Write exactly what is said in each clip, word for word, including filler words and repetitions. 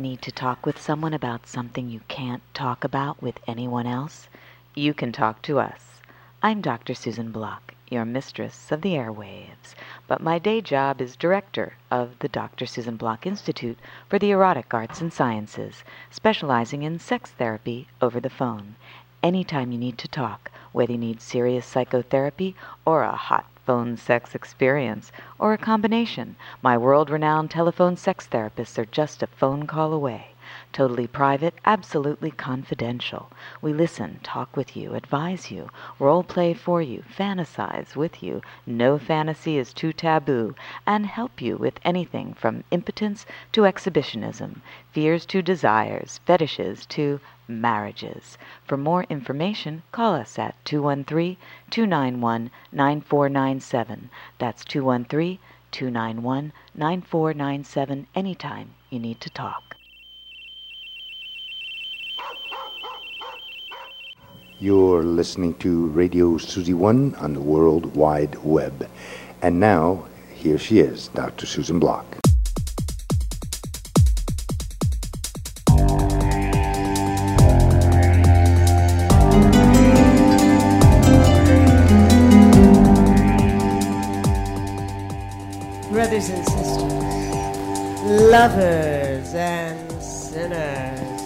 Need to talk with someone about something you can't talk about with anyone else? You can talk to us. I'm Doctor Susan Block, your mistress of the airwaves, but my day job is director of the Doctor Susan Block Institute for the Erotic Arts and Sciences, specializing in sex therapy over the phone. Anytime you need to talk, whether you need serious psychotherapy or a hot phone sex experience, or a combination, my world-renowned telephone sex therapists are just a phone call away. Totally private, absolutely confidential. We listen, talk with you, advise you, role-play for you, fantasize with you, no fantasy is too taboo, and help you with anything from impotence to exhibitionism, fears to desires, fetishes to marriages. For more information, call us at two one three, two nine one, nine four nine seven. That's two one three, two nine one, nine four nine seven anytime you need to talk. You're listening to Radio Susie One on the World Wide Web. And now, here she is, Doctor Susan Block. Brothers and sisters, lovers and sinners,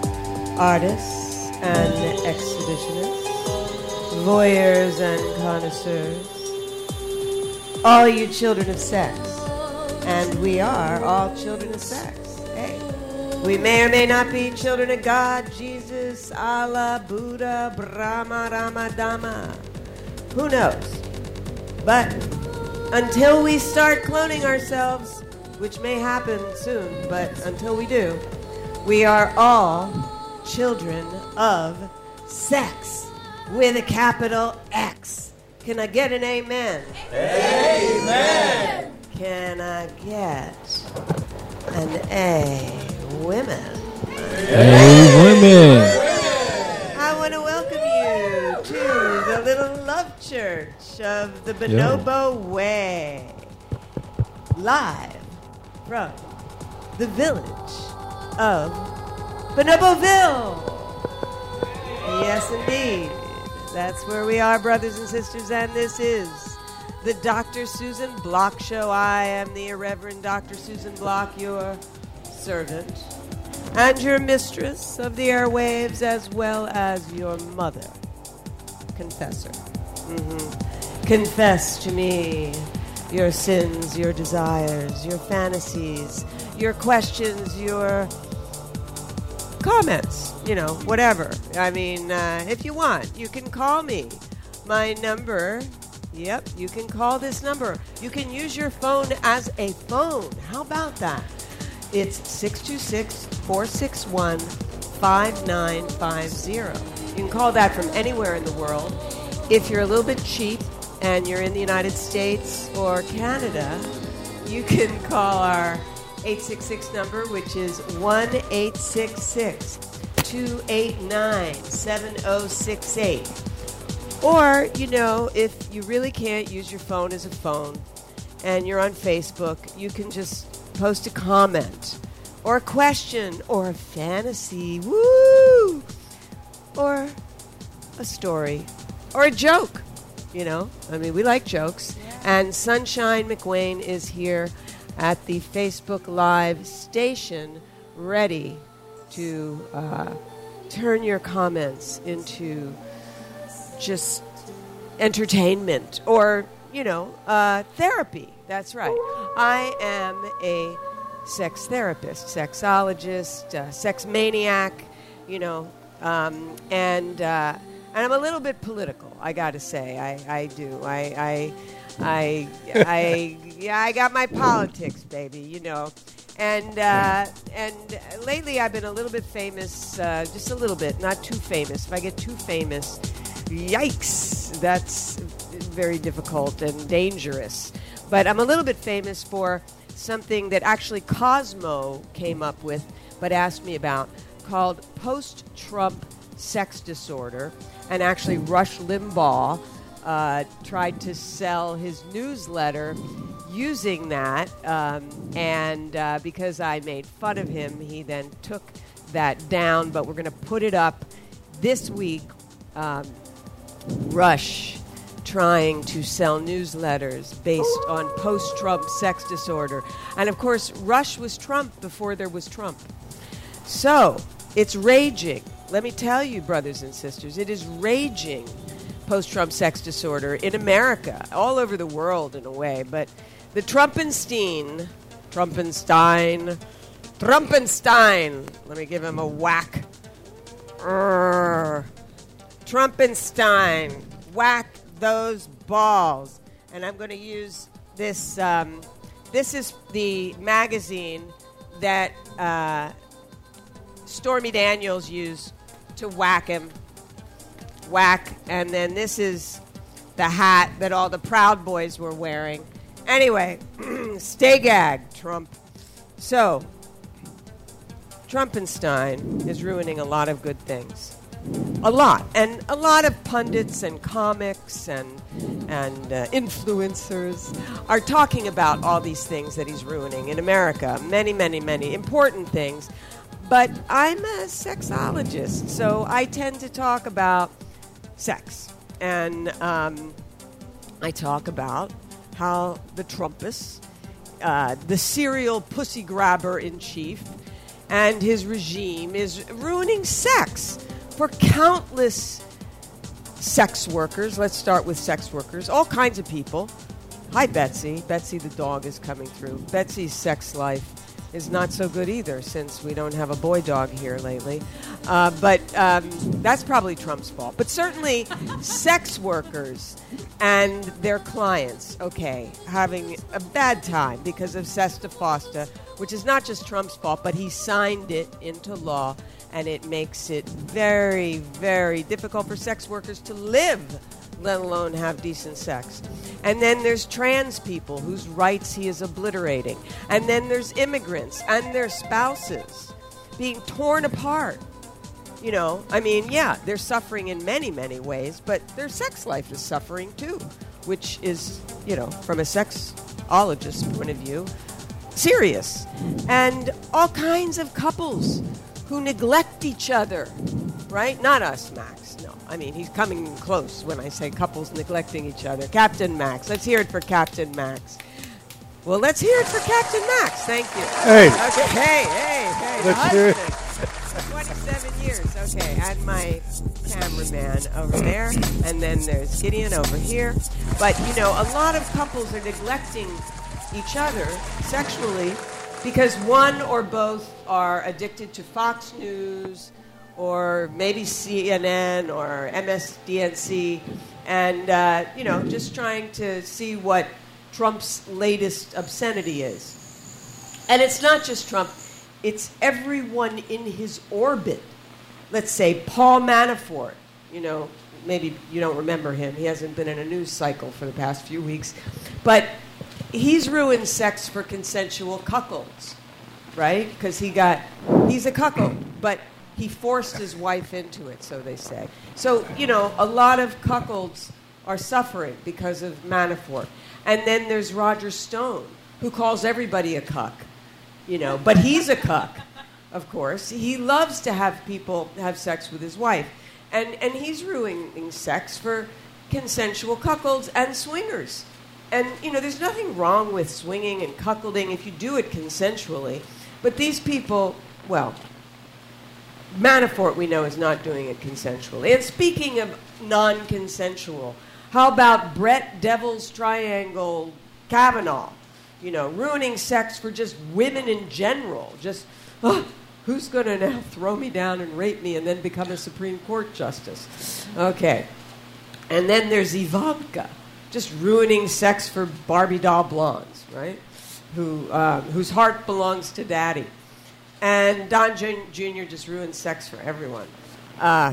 artists and exhibitionists, voyeurs and connoisseurs, all you children of sex, and we are all children of sex. Hey, we may or may not be children of God, Jesus, Allah, Buddha, Brahma, Rama, Dhamma. Who knows? But until we start cloning ourselves, which may happen soon, but until we do, we are all children of sex with a capital X. Can I get an amen? Amen. Can I get an A? Women. A women. I want to welcome you to the Little Love Church of the Bonobo yeah. Way, live from the village of Bonoboville. Yes, indeed. That's where we are, brothers and sisters, and this is the Doctor Susan Block Show. I am the Irreverend Doctor Susan Block, your servant and your mistress of the airwaves, as well as your mother, confessor. Mm-hmm. Confess to me your sins, your desires, your fantasies, your questions, your comments, you know, whatever. I mean, uh, if you want, you can call me. My number, yep, you can call this number. You can use your phone as a phone. How about that? It's six two six, four six one, five nine five zero. You can call that from anywhere in the world. If you're a little bit cheap and you're in the United States or Canada, you can call our eight six six number, which is one eight six six, two eight nine, seven oh six eight. Or, you know, if you really can't use your phone as a phone and you're on Facebook, you can just post a comment or a question or a fantasy, woo, or a story or a joke. You know, I mean, we like jokes. Yeah. And Sunshine McWayne is here at the Facebook Live station, ready to uh, turn your comments into just entertainment or, you know, uh, therapy. That's right. I am a sex therapist, sexologist, uh, sex maniac, you know, um, and uh, and I'm a little bit political, I got to say. I, I do. I, I, I, I, yeah, I got my politics, baby, you know. And uh, and lately I've been a little bit famous, uh, just a little bit, not too famous. If I get too famous, yikes, that's very difficult and dangerous. But I'm a little bit famous for something that actually Cosmo came up with but asked me about, called post-Trump sex disorder. And actually Rush Limbaugh uh, tried to sell his newsletter using that, um, and uh, because I made fun of him, he then took that down, but we're going to put it up this week. Um, Rush trying to sell newsletters based on post-Trump sex disorder. And, of course, Rush was Trump before there was Trump. So it's raging. Let me tell you, brothers and sisters, it is raging post-Trump sex disorder in America, all over the world in a way. But the Trumpenstein, Trumpenstein, Trumpenstein, let me give him a whack. Urgh. Trumpenstein, whack those balls. And I'm going to use this. Um, this is the magazine that uh, Stormy Daniels used to whack him. Whack. And then this is the hat that all the Proud Boys were wearing. Anyway, stay gagged, Trump. So, Trumpenstein is ruining a lot of good things. A lot. And a lot of pundits and comics and and uh, influencers are talking about all these things that he's ruining in America. Many, many, many important things. But I'm a sexologist, so I tend to talk about sex. And um, I talk about how the Trumpists, uh, the serial pussy grabber in chief, and his regime is ruining sex for countless sex workers. Let's start with sex workers. All kinds of people. Hi, Betsy. Betsy the dog is coming through. Betsy's sex life is not so good either since we don't have a boy dog here lately. Uh, but um, that's probably Trump's fault. But certainly sex workers and their clients, okay, having a bad time because of SESTA FOSTA, which is not just Trump's fault, but he signed it into law. And it makes it very, very difficult for sex workers to live, let alone have decent sex. And then there's trans people whose rights he is obliterating. And then there's immigrants and their spouses being torn apart. You know, I mean, yeah, they're suffering in many, many ways, but their sex life is suffering too, which is, you know, from a sexologist's point of view, serious. And all kinds of couples who neglect each other, right? Not us, Max. No, I mean, he's coming close when I say couples neglecting each other. Captain Max. Let's hear it for Captain Max. Well, let's hear it for Captain Max. Thank you. Hey. Okay. Hey, hey, hey. Let's hear it. twenty-seven years. Okay. And my cameraman over there. And then there's Gideon over here. But, you know, a lot of couples are neglecting each other sexually because one or both are addicted to Fox News or maybe C N N or M S D N C and, uh, you know, just trying to see what Trump's latest obscenity is. And it's not just Trump. It's everyone in his orbit. Let's say Paul Manafort. You know, maybe you don't remember him. He hasn't been in a news cycle for the past few weeks. But he's ruined sex for consensual cuckolds, right? Because he got, he's a cuckold, but he forced his wife into it, so they say. So, you know, a lot of cuckolds are suffering because of Manafort. And then there's Roger Stone, who calls everybody a cuck, you know, but he's a cuck, of course. He loves to have people have sex with his wife. And, and he's ruining sex for consensual cuckolds and swingers. And, you know, there's nothing wrong with swinging and cuckolding if you do it consensually. But these people, well, Manafort, we know, is not doing it consensually. And speaking of non-consensual, how about Brett Devil's Triangle Kavanaugh? You know, ruining sex for just women in general. Just, oh, who's going to now throw me down and rape me and then become a Supreme Court justice? Okay. And then there's Ivanka, just ruining sex for Barbie doll blondes, right? Who, um, whose heart belongs to daddy. And Don Junior just ruined sex for everyone. Uh,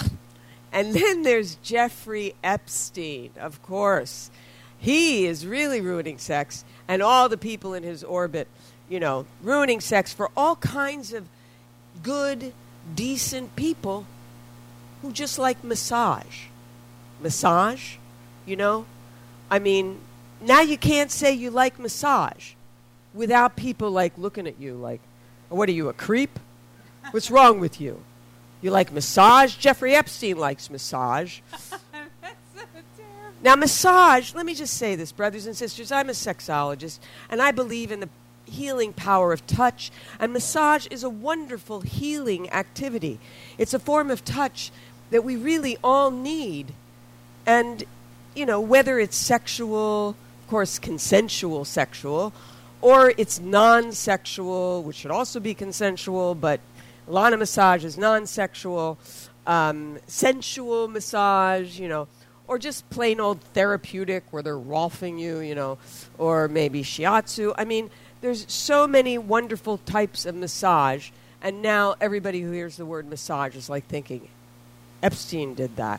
and then there's Jeffrey Epstein, of course. He is really ruining sex, and all the people in his orbit, you know, ruining sex for all kinds of good, decent people who just like massage. Massage, you know? I mean, now you can't say you like massage without people like looking at you like, what are you, a creep? What's wrong with you? You like massage? Jeffrey Epstein likes massage. That's so terrible. Now, massage, let me just say this, brothers and sisters. I'm a sexologist, and I believe in the healing power of touch. And massage is a wonderful healing activity. It's a form of touch that we really all need. And, you know, whether it's sexual, of course, consensual sexual, or it's non-sexual, which should also be consensual, but a lot of massage is non-sexual, um, sensual massage, you know, or just plain old therapeutic where they're rolfing you, you know, or maybe shiatsu. I mean, there's so many wonderful types of massage, and now everybody who hears the word massage is like thinking, Epstein did that.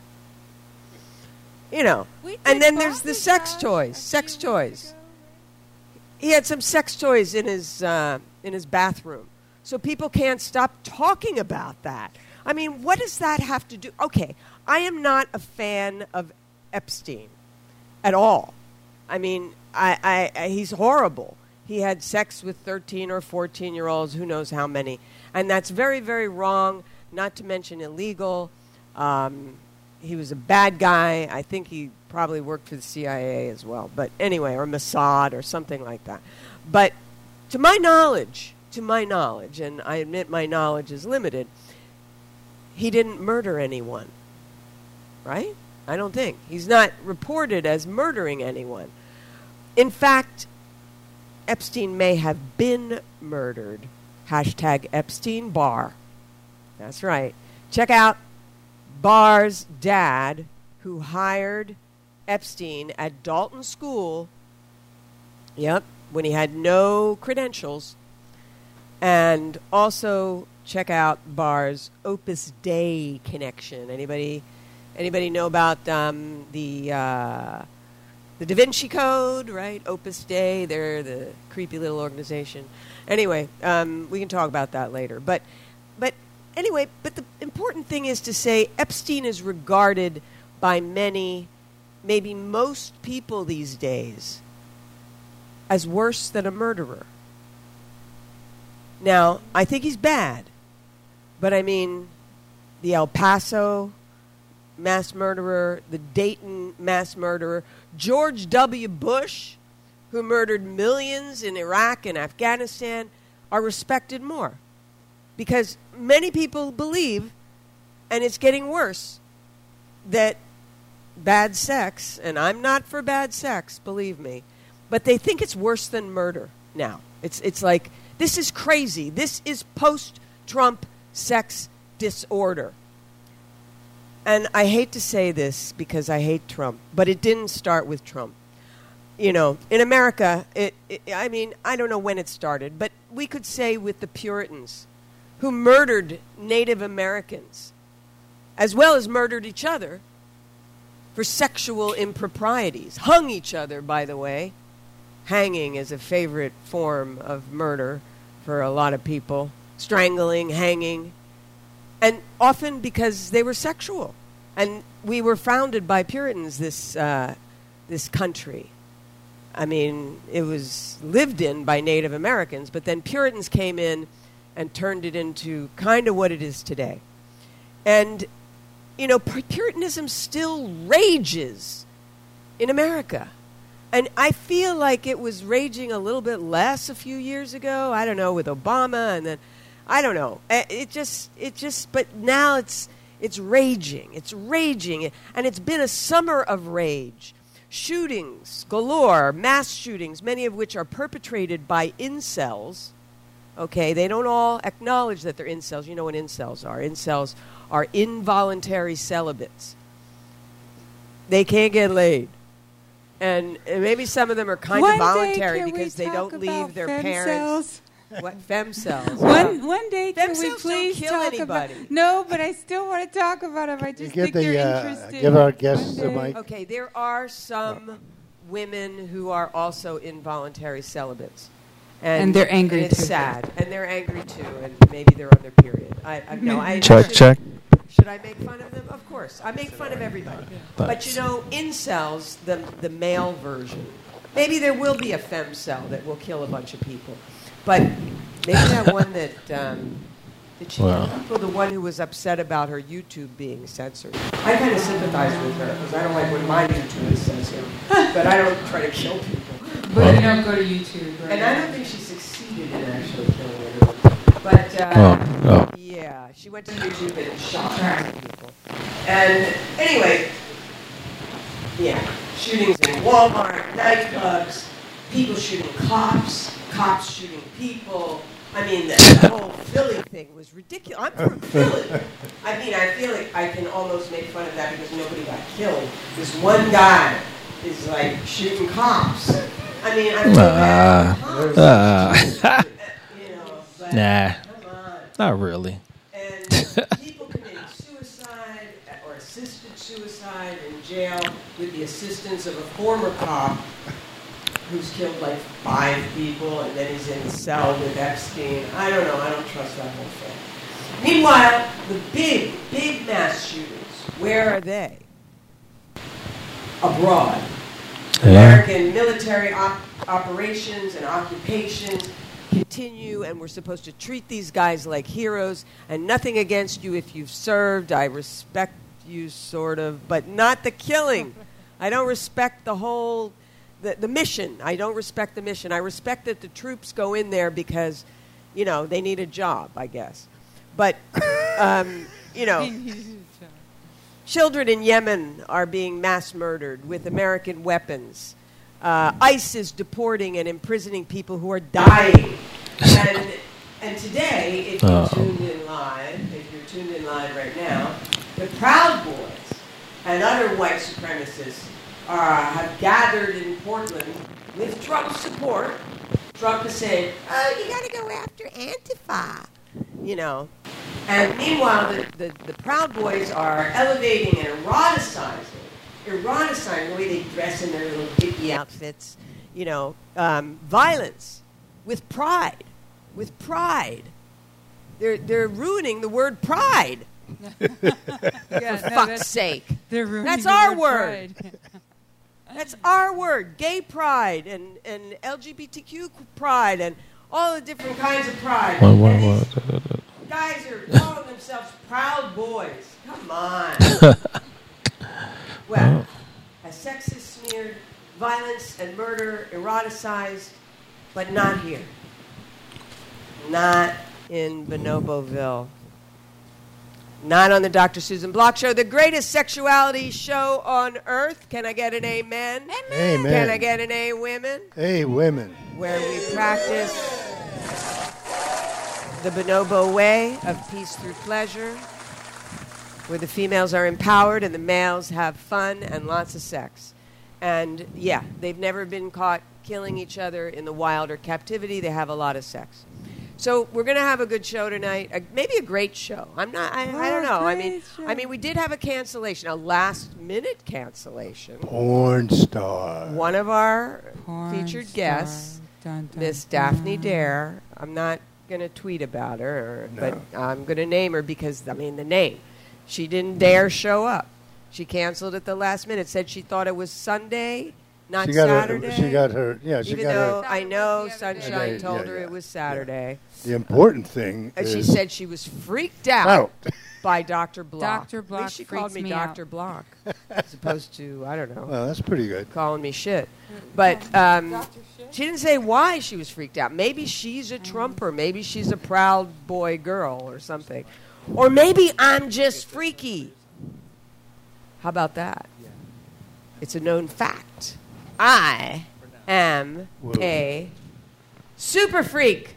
You know, We and did then there's body the sex massage toys, a sex few weeks toys. ago. He had some sex toys in his uh, in his bathroom, so people can't stop talking about that. I mean, what does that have to do? Okay, I am not a fan of Epstein at all. I mean, I, I, I he's horrible. He had sex with thirteen or fourteen year olds, who knows how many, and that's very, very wrong. Not to mention illegal. Um, he was a bad guy. I think he probably worked for the C I A as well. But anyway, or Mossad or something like that. But to my knowledge, to my knowledge, and I admit my knowledge is limited, he didn't murder anyone. Right? I don't think. He's not reported as murdering anyone. In fact, Epstein may have been murdered. Hashtag Epstein Barr. That's right. Check out Barr's dad, who hired Epstein at Dalton School, yep, when he had no credentials. And also check out Barr's Opus Dei connection. Anybody anybody know about um, the uh, the Da Vinci Code, right? Opus Dei, they're the creepy little organization. Anyway, um, we can talk about that later. But but anyway, but the important thing is to say Epstein is regarded by many, maybe most people these days, as worse than a murderer. Now, I think he's bad, but I mean, the El Paso mass murderer, the Dayton mass murderer, George W. Bush, who murdered millions in Iraq and Afghanistan, are respected more. Because many people believe, and it's getting worse, that bad sex, and I'm not for bad sex, believe me, but they think it's worse than murder now. It's it's like, this is crazy. This is post-Trump sex disorder. And I hate to say this because I hate Trump, but it didn't start with Trump. You know, in America, it, it I mean, I don't know when it started, but we could say with the Puritans, who murdered Native Americans, as well as murdered each other for sexual improprieties. Hung each other, by the way. Hanging is a favorite form of murder for a lot of people. Strangling, hanging. And often because they were sexual. And we were founded by Puritans, this uh, this country. I mean, it was lived in by Native Americans, but then Puritans came in and turned it into kind of what it is today. And, you know, Puritanism still rages in America. And I feel like it was raging a little bit less a few years ago. I don't know, with Obama, and then, I don't know. It just, it just, but now it's, it's raging. It's raging. And it's been a summer of rage. Shootings galore, mass shootings, many of which are perpetrated by incels. Okay, they don't all acknowledge that they're incels. You know what incels are. Incels are involuntary celibates. They can't get laid. And maybe some of them are kind One of voluntary day, can because we they talk don't leave about their femcells? parents. What femcells? One one day, can we Femcells don't please kill talk anybody. about? No, but I still want to talk about them. I just Give think they're the, uh, interesting. give our guests One the day. mic. Okay, there are some women who are also involuntary celibates. And they're angry and it's too. sad. And they're angry too, and maybe they're on their period. I, I no, I Check, should, check. Should I make fun of them? Of course. I make fun of everybody. But Thanks. you know, incels, the the male version, maybe there will be a femcell that will kill a bunch of people. But maybe that one that, um, did she Wow. kill people? The one who was upset about her YouTube being censored. I kind of sympathize with her because I don't like when my YouTube is censored. But I don't try to kill people. But you don't go to YouTube, right? And I don't think she succeeded in actually killing anyone. But, uh, Oh, oh. yeah, she went to YouTube and shot people. And anyway, yeah, shootings in Walmart, nightclubs, people shooting cops, cops shooting people. I mean, the, the whole Philly thing was ridiculous. I'm from Philly. I mean, I feel like I can almost make fun of that because nobody got killed. This one guy is like shooting cops. I mean, I feel bad for cops. Uh, You know, but nah, come on. not really. And people committing suicide or assisted suicide in jail with the assistance of a former cop who's killed like five people and then he's in the cell with Epstein. I don't know. I don't trust that whole thing. Meanwhile, the big, big mass shootings, where are they? Abroad. Yeah. American military op- operations and occupations continue, and we're supposed to treat these guys like heroes, and nothing against you if you've served. I respect you, sort of, but not the killing. I don't respect the whole, the, the mission. I don't respect the mission. I respect that the troops go in there because, you know, they need a job, I guess. But, um, you know, children in Yemen are being mass murdered with American weapons. Uh, ICE is deporting and imprisoning people who are dying. And, and today, if you're Uh-oh. tuned in live, if you're tuned in live right now, the Proud Boys and other white supremacists are, have gathered in Portland with Trump's support. Trump is saying, oh, you got to go after Antifa, you know. And meanwhile, the, the, the Proud Boys are elevating and eroticizing, eroticizing the way they dress in their little hippie outfits, you know, um, violence with pride, with pride. They're, they're ruining the word pride, Yeah, for no, fuck's that's- sake. They're ruining That's the our word. pride. That's our word, gay pride and, and L G B T Q pride and all the different kinds of pride. What, what, And what, these what, what, guys are calling themselves Proud Boys. Come on. Well, a sexist smeared, violence and murder eroticized, but not here. Not in Bonoboville. Not on the Doctor Susan Block Show, the greatest sexuality show on earth. Can I get an amen? Amen. Can I get an A, women? Hey, women. Where we practice the bonobo way of peace through pleasure, where the females are empowered and the males have fun and lots of sex. And yeah, they've never been caught killing each other in the wild or captivity. They have a lot of sex. So we're going to have a good show tonight, uh, maybe a great show. I'm not, I, I don't know. I mean, I mean, we did have a cancellation, a last-minute cancellation. Porn star. One of our Porn featured star. guests, Dun, dun, Miss Daphne dun. Dare. I'm not going to tweet about her, or, No. but I'm going to name her because, I mean, the name. She didn't dare show up. She canceled at the last minute, said she thought it was Sunday, not She got Saturday. her. She got her. Yeah, she Even got though her. I know Saturday, Sunshine yeah, told yeah, her yeah, it was yeah. Saturday. The important thing And is she said she was freaked out out. by Doctor Block. Doctor At Block least she called freaks me, me Doctor out. Block, as opposed to, I don't know, Well, that's pretty good. calling me shit. But um, she didn't say why she was freaked out. Maybe she's a Trumper. Maybe she's a Proud Boy girl or something. Or maybe I'm just freaky. How about that? It's a known fact. I am Whoa. a super freak.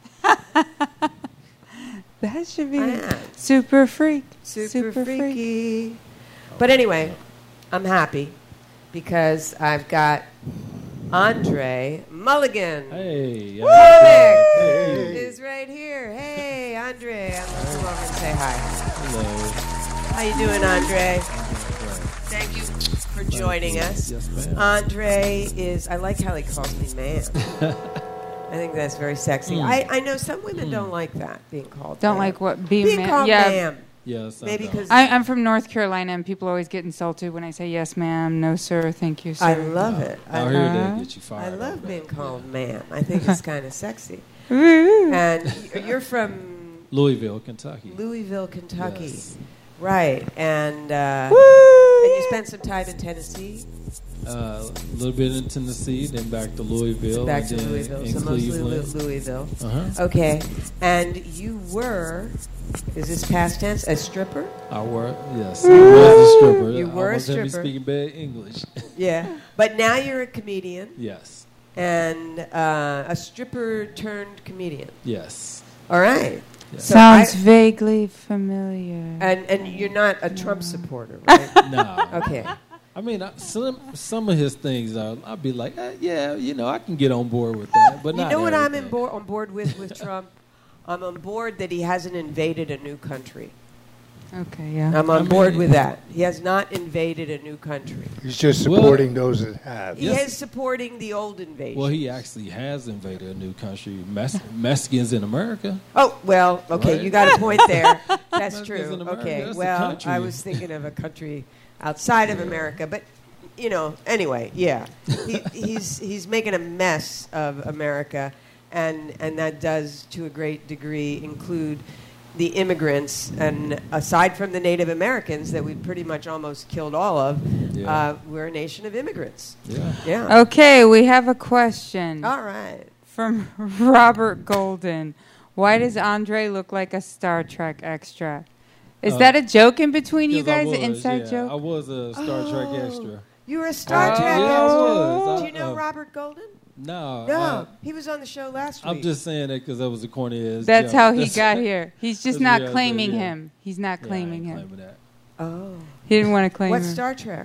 That should be I am. super freak. Super, freak. freaky. But anyway, I'm happy because I've got Andre Mulligan. Hey, Comic Hey. is right here. Hey, Andre. I'm going to come over and say hi. hello. How you doing, Andre? Thank you for joining us. Yes, ma'am. Andre is, I like how he calls me man. I think that's very sexy. Mm. I, I know some women don't like that, being called Don't ma'am. like what being Being man. called yeah, ma'am. Yeah, some Maybe don't. because I, I'm from North Carolina, and people always get insulted when I say yes, ma'am, no, sir, thank you, sir. I love it. I, Out here, Uh-huh. they get you fired. I love over being that. called ma'am. I think it's kind of sexy. Woo. And y- you're from Louisville, Kentucky. Louisville, Kentucky, Yes. right? And uh, Woo. and you spent some time in Tennessee, Uh, a little bit in Tennessee, then back to Louisville. back and to then Louisville, in so mostly Lou- Cleveland. Louisville. Uh-huh. Okay, and you were, is this past tense, a stripper? I were, yes. I was a stripper. You were a Almost had me stripper. speaking bad English. Yeah, but now you're a comedian yes. and uh, a stripper turned comedian. Yes. All right. yes. So Sounds I- vaguely familiar. And and you're not a Trump supporter, right? No. Okay. I mean, I, some some of his things, uh, I'd be like, eh, yeah, you know, I can get on board with that, but You not know what I'm in everything. bo- on board with with Trump? I'm on board that he hasn't invaded a new country. Okay, yeah. I'm on I board mean- with that. He has not invaded a new country. He's just Well- supporting those that have. He Yes. is supporting the old invasion. Well, he actually has invaded a new country, Mes- Mexicans in America. oh, well, okay, Right. you got a point there. That's Mexicans true. in America, Okay, that's a well, country. I was thinking of a country outside of America, but you know, anyway, yeah, he, he's he's making a mess of America, and and that does to a great degree include the immigrants, and aside from the Native Americans that we pretty much almost killed all of, Yeah. uh, we're a nation of immigrants. Yeah. Yeah. Okay, we have a question All right. from Robert Golden. Why does Andre look like a Star Trek extra? Is Uh, that a joke in between you Because I guys, an was, inside yeah, joke? I was a Star Trek Oh. extra. You were a Star Oh. Trek Yeah, I extra. was. Do I- you know uh, Robert Golden? No. No, uh, he was on the show last week. I'm just saying that because that was a corny ass That's joke. how he That's- got here. He's just that's not real, claiming yeah. him. He's not Yeah, I claiming ain't him. claiming that. Oh. He didn't want to claim What's him. Star Trek?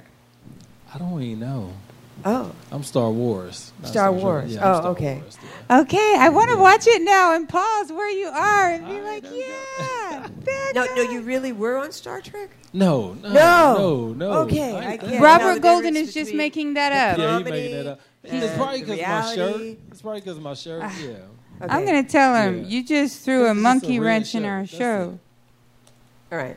I don't even know. Oh. I'm Star Wars. not Star Trek. Wars. Yeah, I'm Oh, Star okay. Wars, yeah. Okay, I want to Yeah. watch it now and pause where you are and be All like, right, there we yeah. that No, no, guy." you really were on Star Trek? No, no, No. no, no. Okay, I ain't get that. it. Robert Now the Golden difference is just between making that the up. Yeah, he comedy making that up. and It's probably the because of my shirt. reality. It's probably because of my shirt. Ah. Yeah. Okay. I'm going to tell him, Yeah. you just threw This a is just monkey a red wrench in shirt. our That's show. All right.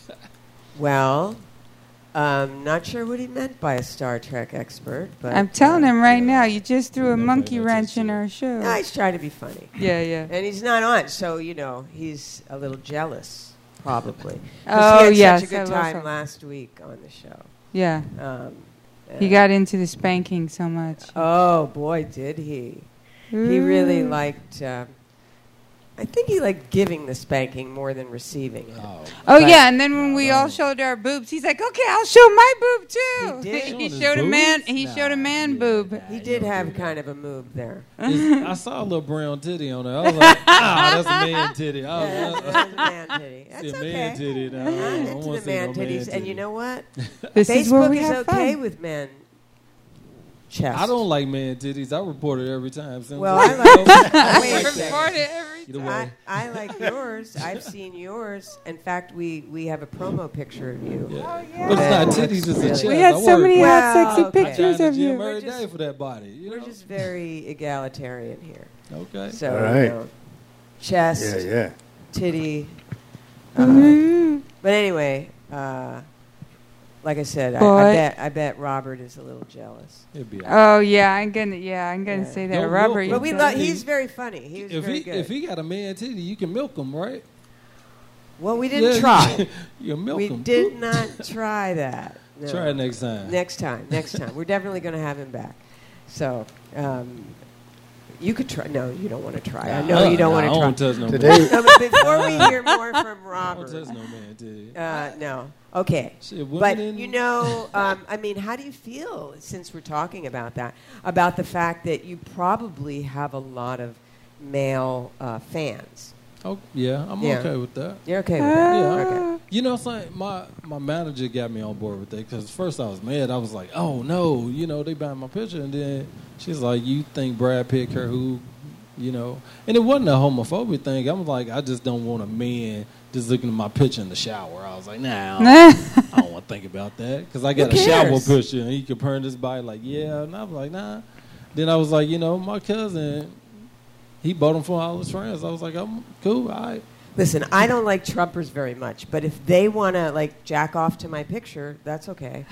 Well, um, not sure what he meant by a Star Trek expert, but I'm telling uh, him right now, you just threw a Nobody monkey knows wrench this in shit. our show. No, he's trying to be funny, Yeah, yeah. and he's not on, so you know he's a little jealous, probably. 'Cause Oh, he had yes, such a I good love time him. last week on the show. Yeah. Um, He uh, got into the spanking so much. Oh boy, did he! He really Ooh. liked. Um, I think he liked giving the spanking more than receiving it. Oh, Oh, but- yeah, and then when we all No. showed our boobs, he's like, okay, I'll show my boob, too. He did? he Showing his showed a man, boobs? he showed a Nah, man yeah, boob. nah, He you did don't have do that. kind of a move there. It's- I saw a little brown titty on there. I was like, ah, that's a man titty. I was, Yeah, uh, that's, that's a man titty. That's see a okay. man titty. No, I I'm don't into wanna the see no man titties, and titty. you know what? This is where Facebook we is have okay fun. with men chest. I don't like man titties. I report it every time. Since Well, I I like- I Wait a like second. Report that. it every Either I, way. I like yours. I've seen yours. In fact, we, we have a promo picture of you. Yeah. Oh, yeah. But it's not That titties, it's a looks chest. really- We had I so work- many Well, hot, sexy okay. I pictures drive the of gym you. every We're day just- for that body. You We're know? just very egalitarian here. Okay. So, All right. you know, chest, Yeah, yeah. titty. Uh, Mhm. but anyway, uh, like I said, I, I But- bet I bet Robert is a little jealous. It'd be all right. Oh, yeah, I'm going to, yeah, I'm going to Yeah. say that. Don't Robert, milk you But we said- lo- said- he's very funny. He was if very he good. if he got a man titty, you can milk him, right? well, we didn't Yeah, try. You can milk We him. did not try that. No. Try it next time. Next time. Next time. We're definitely going to have him back. So, um, you could try. No, you don't want to try. I know Nah, you don't nah, want I to try. don't touch no Today- man. No, but before we hear more from I don't Robert, touch no man titty. uh, no. Okay. Shit, women But in- you know, um, I mean, how do you feel since we're talking about that? About the fact that you probably have a lot of male uh, fans. Oh yeah, I'm Yeah. okay with that. You're okay with that? Yeah. Okay. You know, it's like my my manager got me on board with that because first I was mad. I was like, oh no, you know, they buying my picture, and then she's like, you think Brad Pitt care who, you know, and it wasn't a homophobic thing. I'm like, I just don't want a man just looking at my picture in the shower. I was like, nah, I don't, I don't want to think about that because I got Who a shower cares? picture and he comparing this body like, yeah, and I was like, nah. Then I was like, you know, my cousin, he bought them for all his friends. I was like, I'm cool, all right. Listen, I don't like Trumpers very much, but if they want to like jack off to my picture, that's okay.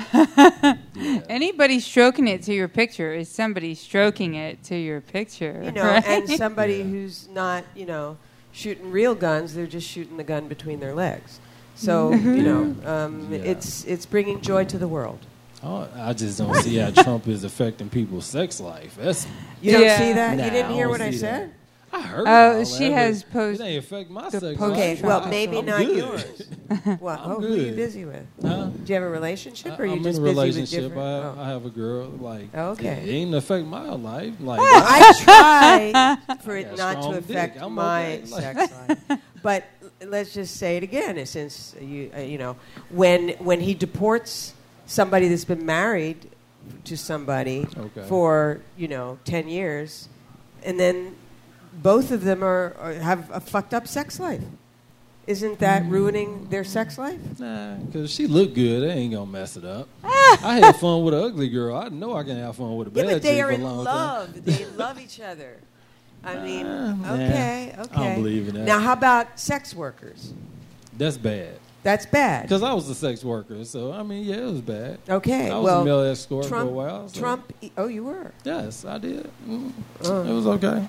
Anybody stroking it to your picture is somebody stroking it to your picture. You know, right? and somebody Yeah. who's not, you know, shooting real guns, they're just shooting the gun between their legs. So, you know, um, Yeah. it's it's bringing joy to the world. Oh, I just don't see how Trump is affecting people's sex life. That's You don't Yeah. see that? Nah, you didn't I hear don't what I see said? that. I heard. Oh, all she that, has but post- It ain't affect my the sex post- life. Okay, well, I'm maybe I'm not good. yours. What? I'm Oh, who are you good. busy with? Huh? Do you have a relationship, or are you I'm just in a busy with relationship. different? I, oh. I have a girl. Like, Okay. it ain't affect my life. Like, I try for it got not to strong affect dick. I'm my okay. Like- sex life. But let's just say it again, since you uh, you know when when he deports somebody that's been married to somebody Okay. for you know ten years, and then both of them are, are have a fucked up sex life. Isn't that ruining their sex life? nah, because she look good. They ain't gonna mess it up. I had fun with an ugly girl. I know I can have fun with a Yeah, bad but they chick are for a in long time. love. They love each other. I mean, Nah, okay, I okay. don't believe in that. Now, how about sex workers? That's bad. That's bad. Because I was a sex worker, so I mean, yeah, it was bad. Okay, I was well, a male escort Trump, for a while. So. Trump. e- Oh, you were. Yes, I did. Mm. Uh. It was okay.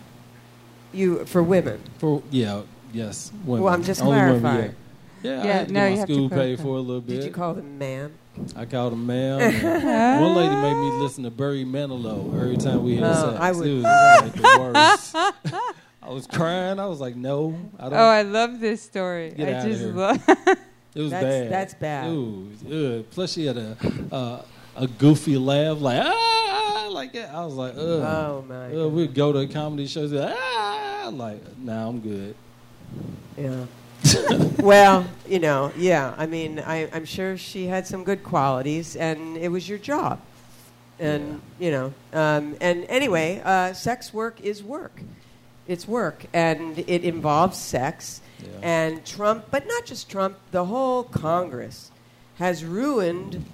You for women. For yeah, yes, women. Well, I'm just Only women, clarifying. yeah. Yeah, I Yeah, had to no, get you my have to school paid clarify. for a little bit. Did you call them man? I called him ma'am. and One lady made me listen to Barry Manilow every time we had Oh, sex. I would- It was like the worst. I was crying. I was like, no, I don't. Oh, I love this story. Get I outta just here. love. It was That's- bad. that's bad. Ooh, ugh. Plus, she had a uh, a goofy laugh, like ah, ah, like that. I was like, ugh. Oh my. Uh, we'd go to comedy shows, like, ah, like, nah, I'm good. Yeah. Well, you know, yeah. I mean, I, I'm sure she had some good qualities, and it was your job. And you know, um, and anyway, uh, sex work is work. It's work, and it involves sex. Yeah. And Trump, but not just Trump, the whole Congress has ruined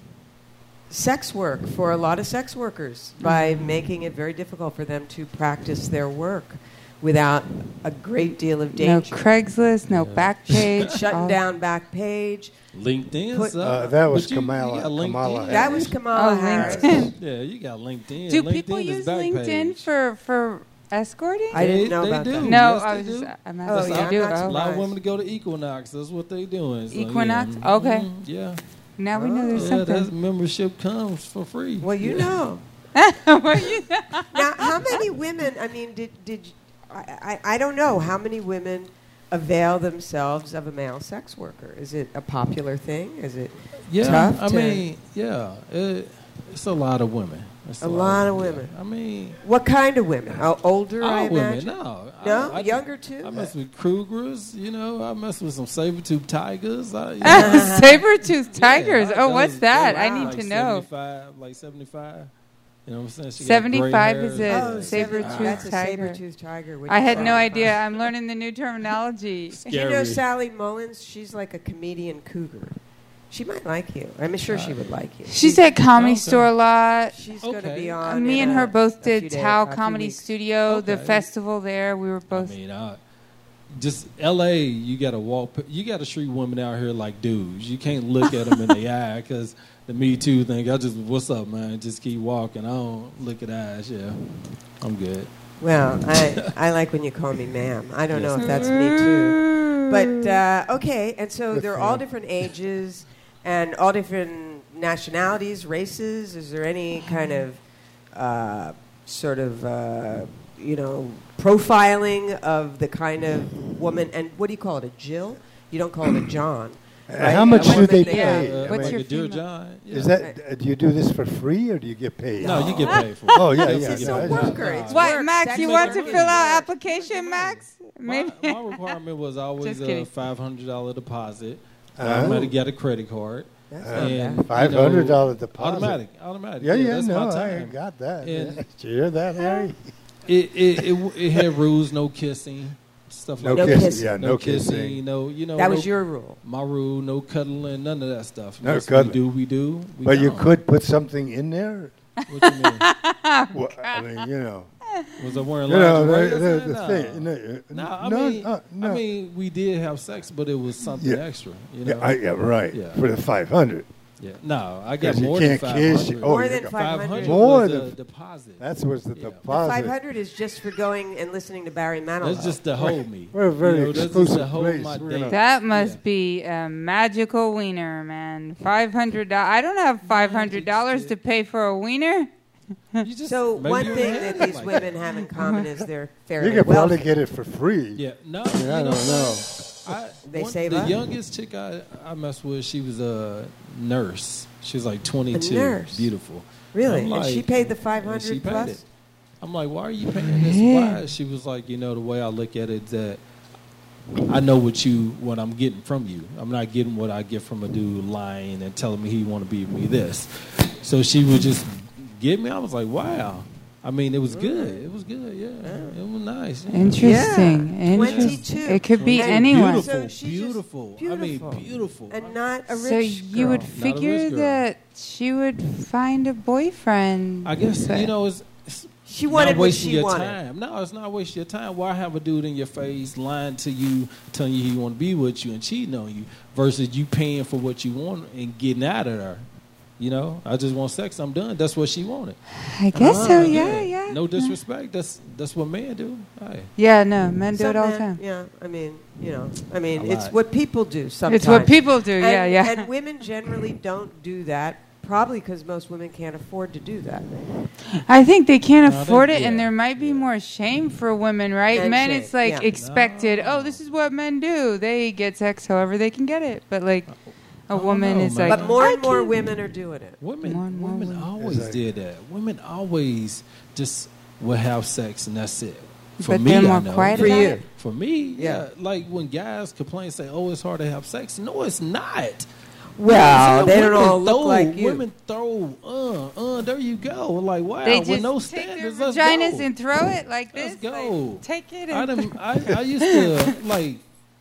sex work for a lot of sex workers by making it very difficult for them to practice their work without a great deal of No danger. Craigslist, no Yeah. back page. Shutting all- down back page. LinkedIn. Put- suck. Uh, that was But you- you Kamala- got LinkedIn. Kamala That was Kamala Oh, Harris. LinkedIn. Yeah, you got LinkedIn. Do LinkedIn people is use back LinkedIn page. for for escorting? I didn't They- know they about do. that. no, Yes, I they was just. do. I'm Oh, asking yeah, you I'm do. not Oh. A lot of surprised. women to go to Equinox. That's what they doing. So, Equinox? Yeah. Okay. Mhm, yeah. Now we know there's Yeah, something. that membership comes for free. Well, you know. Well, you know. Now, how many women? I mean, did did I, I? I don't know how many women avail themselves of a male sex worker. Is it a popular thing? Is it Yeah, tough I to- mean, yeah, it, it's a lot of women. It's A lot of yeah. women. I mean, what kind of women? Oh, older, I all women. imagine. No, No? I, I, Younger too? I mess with Krugers. You know, I mess with some saber-tooth tigers. I, you know, Saber-toothed tigers. yeah, I- oh, what's those- that? they I were need like to know. seventy-five, like seventy-five. You know what I'm saying? She got seventy-five gray is hair. a Oh, saber-toothed that's a tiger. saber-toothed tiger. which I is had no fine. idea. I'm learning the new terminology. You know Scary. Sally Mullins? She's like a comedian cougar. She might like you. I'm sure she would like you. She's at Comedy Okay. Store a lot. She's going to Okay. be Uh, on. me in and a- her both a few did days- Tao a few Comedy weeks. Studio, the Okay. festival there. We were both. I mean, I, just L A. You got to walk. You got to treat women out here like dudes. You can't look at them in the eye because the Me Too thing. I just, what's up, man? Just keep walking. I don't look at eyes. Yeah, I'm good. Well, I, I like when you call me ma'am. I don't know Yes. if that's me too. But uh, okay, and so Good they're for all you. different ages and all different nationalities, races. Is there any kind of uh, sort of uh, you know profiling of the kind of woman? And what do you call it? A Jill? You don't call it a John. Uh, right? How much A do woman they that- pay? Uh, I What's mean, your like a Dear female- John. Yeah. is that uh, do you do this for free or do you get paid? No, you get paid for it. Oh, yeah, Yes, yeah, you It's get a yeah, paid. yeah. worker. It's What, work. Max? Sex You work want to is fill out work. application, Max? My, Maybe. my requirement was always Just a kidding. five hundred dollar deposit. Uh-huh. I might have got a credit card. That's Uh, not And bad. Five hundred dollar deposit. Automatic, automatic. Yeah, yeah, that's no, my I time. got that. And- Did you hear that, Harry? It it, it w- it had rules, no kissing, stuff No, like No that. kissing. kissing. Yeah, No, no kissing. kissing. No, you know. That no, was your rule. my rule. No cuddling, none of that stuff. No Yes, cuddling. We do, we do. We But you don't. could put something in there. What you mean? Well, I mean, you know, Was I wearing You know, lingerie? the, or the, something? the no. thing. No, No, I no, mean, uh, no. I mean, we did have sex, but it was something Yeah. extra. You know? yeah, I, yeah, right. Yeah. For the five hundred. Yeah. No, I got 'Cause you more than can't five kiss hundred. you. Oh, More you than got- five five hundred. hundred More was than- a deposit. That was the Yeah. deposit. five hundred is just for going and listening to Barry Manilow. That's just to hold me. We're a very you know, that's just exclusive to hold place. my We're date. not- That must Yeah. be a magical wiener, man. Five hundred dollars. I don't have five hundred dollars to pay for a wiener. You just- So maybe one you thing had that it these like women that. have in common is they're fairly You could probably wealthy. get it for free. Yeah, no, Yeah, you I know, don't know. I, They one- save the up? youngest chick I, I messed with, she was a nurse. She was like twenty-two, nurse? beautiful. Really? I'm and she like- paid the five and she hundred paid plus? it. I'm like, why are you paying this? Why? She was like, you know, the way I look at it is that I know what you, what I'm getting from you. I'm not getting what I get from a dude lying and telling me he want to be with me this. So she would just give me. I was like, wow. I mean, it was good. It was good. Yeah, it was nice. Yeah. Interesting. Yeah. Interesting. twenty-two. It could be And anyone. Beautiful, So she's just beautiful. I mean, beautiful. beautiful. And not a rich So you would girl. Not a figure rich girl. that she would find a boyfriend. I guess but- you know it's, it's She wanted not what wasting she your wanted. time. No, it's not wasting your time. Why have a dude in your face lying to you, telling you he want to be with you and cheating on you, versus you paying for what you want and getting out of there? You know, I just want sex. I'm done. That's what she wanted. I guess Ah, so. Yeah, yeah. No disrespect. That's that's what men do. Hey. Yeah, no, men do Some it all the men- time. Yeah, I mean, you know, I mean, A it's lot. what people do sometimes. It's what people do. And, Yeah, yeah. And women generally don't do that, probably because most women can't afford to do that. I think they can't No, they- afford it, and yeah, there might be yeah. more shame for women, right? And men, shame, it's like yeah. expected. No. Oh, this is what men do. They get sex however they can get it. But like a I don't woman know, is man. like, But more I and more can- women are doing it. Women, More and more women women. always It's like- did that. Women always just would have sex and that's it. For But me, they're I more know. quiet For about you. it. For me, yeah. Yeah. Like when guys complain, say, "Oh, it's hard to have sex." No, it's not. Well, they don't Women all look throw, like you. Women throw, uh, uh, there you go. Like, wow, They with just no take their standards, let's vaginas go. and throw it like this. Let's go. Like, take it. I, And done, I, I used to, like,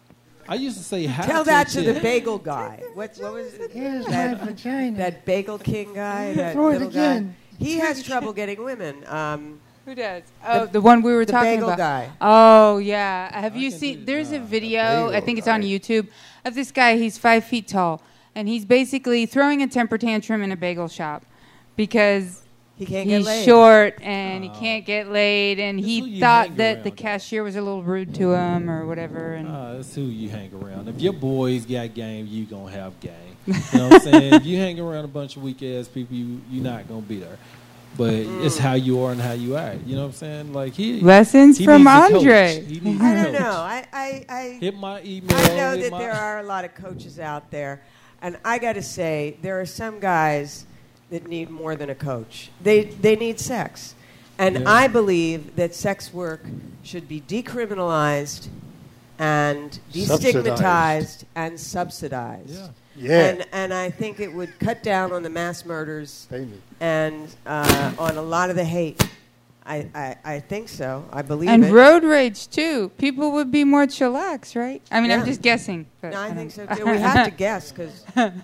I used to say hi Tell that a to the chick. bagel guy. What, what was it? Here's that, my vagina. that bagel king guy? That Throw it little again. guy? He has trouble getting women. Um, Who does? Oh, the, one we were the talking bagel about. guy. Oh yeah. Have I you can seen? do- There's a nah, video. bagel I think it's on guy. YouTube of this guy. He's five feet tall, and he's basically throwing a temper tantrum in a bagel shop because He can't get he's laid. short and he Oh. can't get laid, and That's who he you thought hang that around the with. cashier was a little rude to him or whatever. And Uh, that's who you hang around. If your boys got game, you gonna have game. You know what I'm saying? If you hang around a bunch of weak ass people, you you're not gonna be there. But it's how you are and how you act. You know what I'm saying? Like he lessons he from needs a coach. Andre. He needs I a don't coach. know. I, I, I, Hit my email. I know hit that my- there are a lot of coaches out there, and I got to say there are some guys that need more than a coach. They they need sex, and Yeah. I believe that sex work should be decriminalized and destigmatized and subsidized. Yeah. Yeah. And and I think it would cut down on the mass murders Pay me. and uh, on a lot of the hate. I, I, I think so. I believe And it. road rage too. People would be more chillax, right? I mean, Yeah. I'm just guessing. But No, I don't think so know. too. We have to guess because.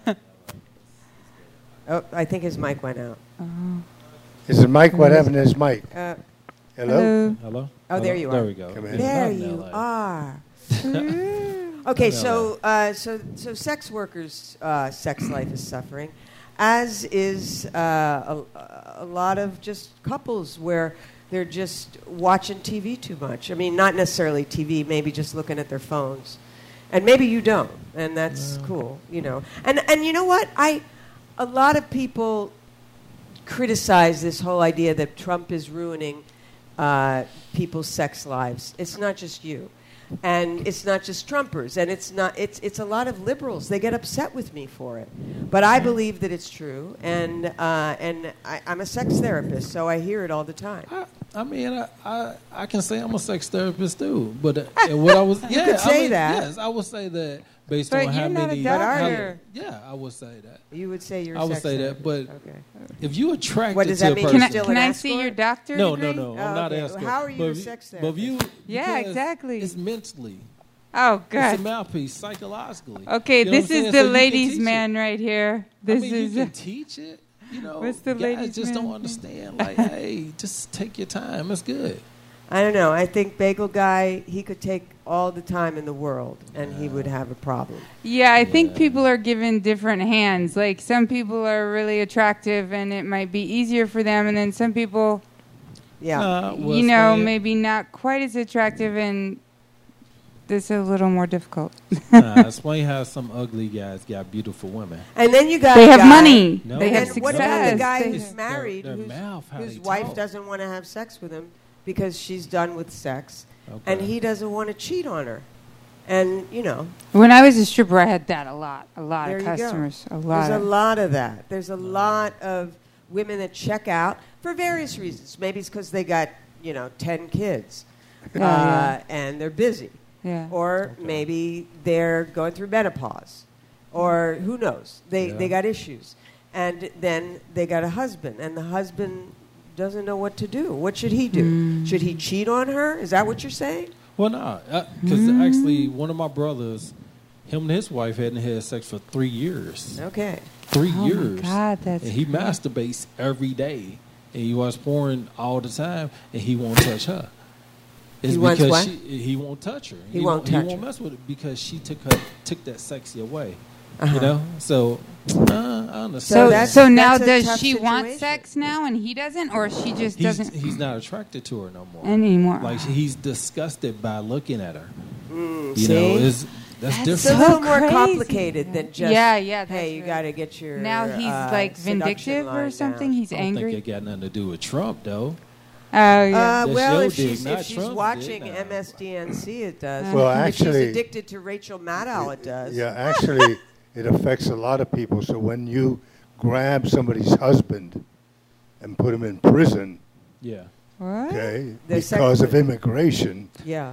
Oh, I think his mic went out. Is it Mike? What happened to his mic? Uh, Hello? Hello. Hello. Oh, there Hello? you There are. we go. Come in. It's there not in you L A. are. Mm. Okay, I know so uh, so so sex workers' uh, sex life is suffering, as is uh, a, a lot of just couples where they're just watching T V too much. I mean, not necessarily T V, maybe just looking at their phones, and maybe you don't, and that's cool, you know. And and you know what? I a lot of people criticize this whole idea that Trump is ruining uh, people's sex lives. It's not just you. And it's not just Trumpers, and it's not. It's it's a lot of liberals. They get upset with me for it, but I believe that it's true, and uh, and I, I'm a sex therapist, so I hear it all the time. I, I mean, I, I I can say I'm a sex therapist too, but uh, and what I was yeah, could I say mean, that. Yes, I would say that based But on how you're not a many. doctor. how- yeah, I would say that. You would say you're. A I would sex say that, therapist. but okay. if you attracted What does to that a mean? person, Can I, Still can an I escort? see your doctor no, degree? no, no, Oh, I'm not okay. asking. How are you but a if sex But if you, Yeah, because exactly. It's mentally. Oh, It's God. a mouthpiece psychologically. Okay, You know this what I'm is saying? the So you can ladies' teach it. man right here. I This mean, is. you can teach it. you know, What's the guys ladies' just man don't thing? understand. Like, hey, just take your time. It's good. I don't know. I think Bagel Guy, he could take all the time in the world, and he would have a problem. Yeah, I think Yeah. people are given different hands. Like some people are really attractive, and it might be easier for them, and then some people, Yeah. Nah, well, you know, explain- maybe not quite as attractive, and this is a little more difficult. Nah, explain how some ugly guys got beautiful women. And then you got They a have guy- money. No. They have And what about success. the guy They- who's It's married, their- their whose, mouth, how whose they wife talk. doesn't want to have sex with him because she's done with sex, Okay. and he doesn't want to cheat on her. And, you know, When I was a stripper, I had that a lot, a lot there of you go. customers, a lot. There's a Of, lot of that. There's a lot of women that check out for various reasons. Maybe it's because they got, you know, ten kids, Oh, uh, yeah. and they're busy. yeah. Or Okay. maybe they're going through menopause, or who knows? They Yeah. they got issues, and then they got a husband, and the husband doesn't know what to do. What should he do? Mm. Should he cheat on her? Is that what you're saying? Well, no, because Mm. actually, one of my brothers, him and his wife hadn't had sex for three years. Okay. Three Oh years. my God, that's and he crazy. masturbates every day, and he was porn all the time, and he won't touch her. It's He wants because what? She, he won't touch her. He won't touch He won't her. mess with it because she took her took that sexy away. Uh-huh. You know, so uh, I understand. So, So that's- so now that's a does tough she want situation. sex now and he doesn't, or she just he's, doesn't he's not attracted to her no more. anymore? Like he's disgusted by looking at her. Mm, You see? know, it's that's, That's it's a different. so little more crazy. complicated than just Yeah, yeah, that's hey, you right. got to get your now he's uh, like seduction vindictive or line something. down. He's I don't angry. think it got nothing to do with Trump, though. Oh yeah. Uh, That's well, your if dig, she's, not if she's Trump's watching dig, no. M S D N C, it does. Well, if actually- she's addicted to Rachel Maddow, it does. Yeah, actually, it affects a lot of people. So when you grab somebody's husband and put him in prison, Yeah. what? okay, They're because of sex- immigration, Yeah.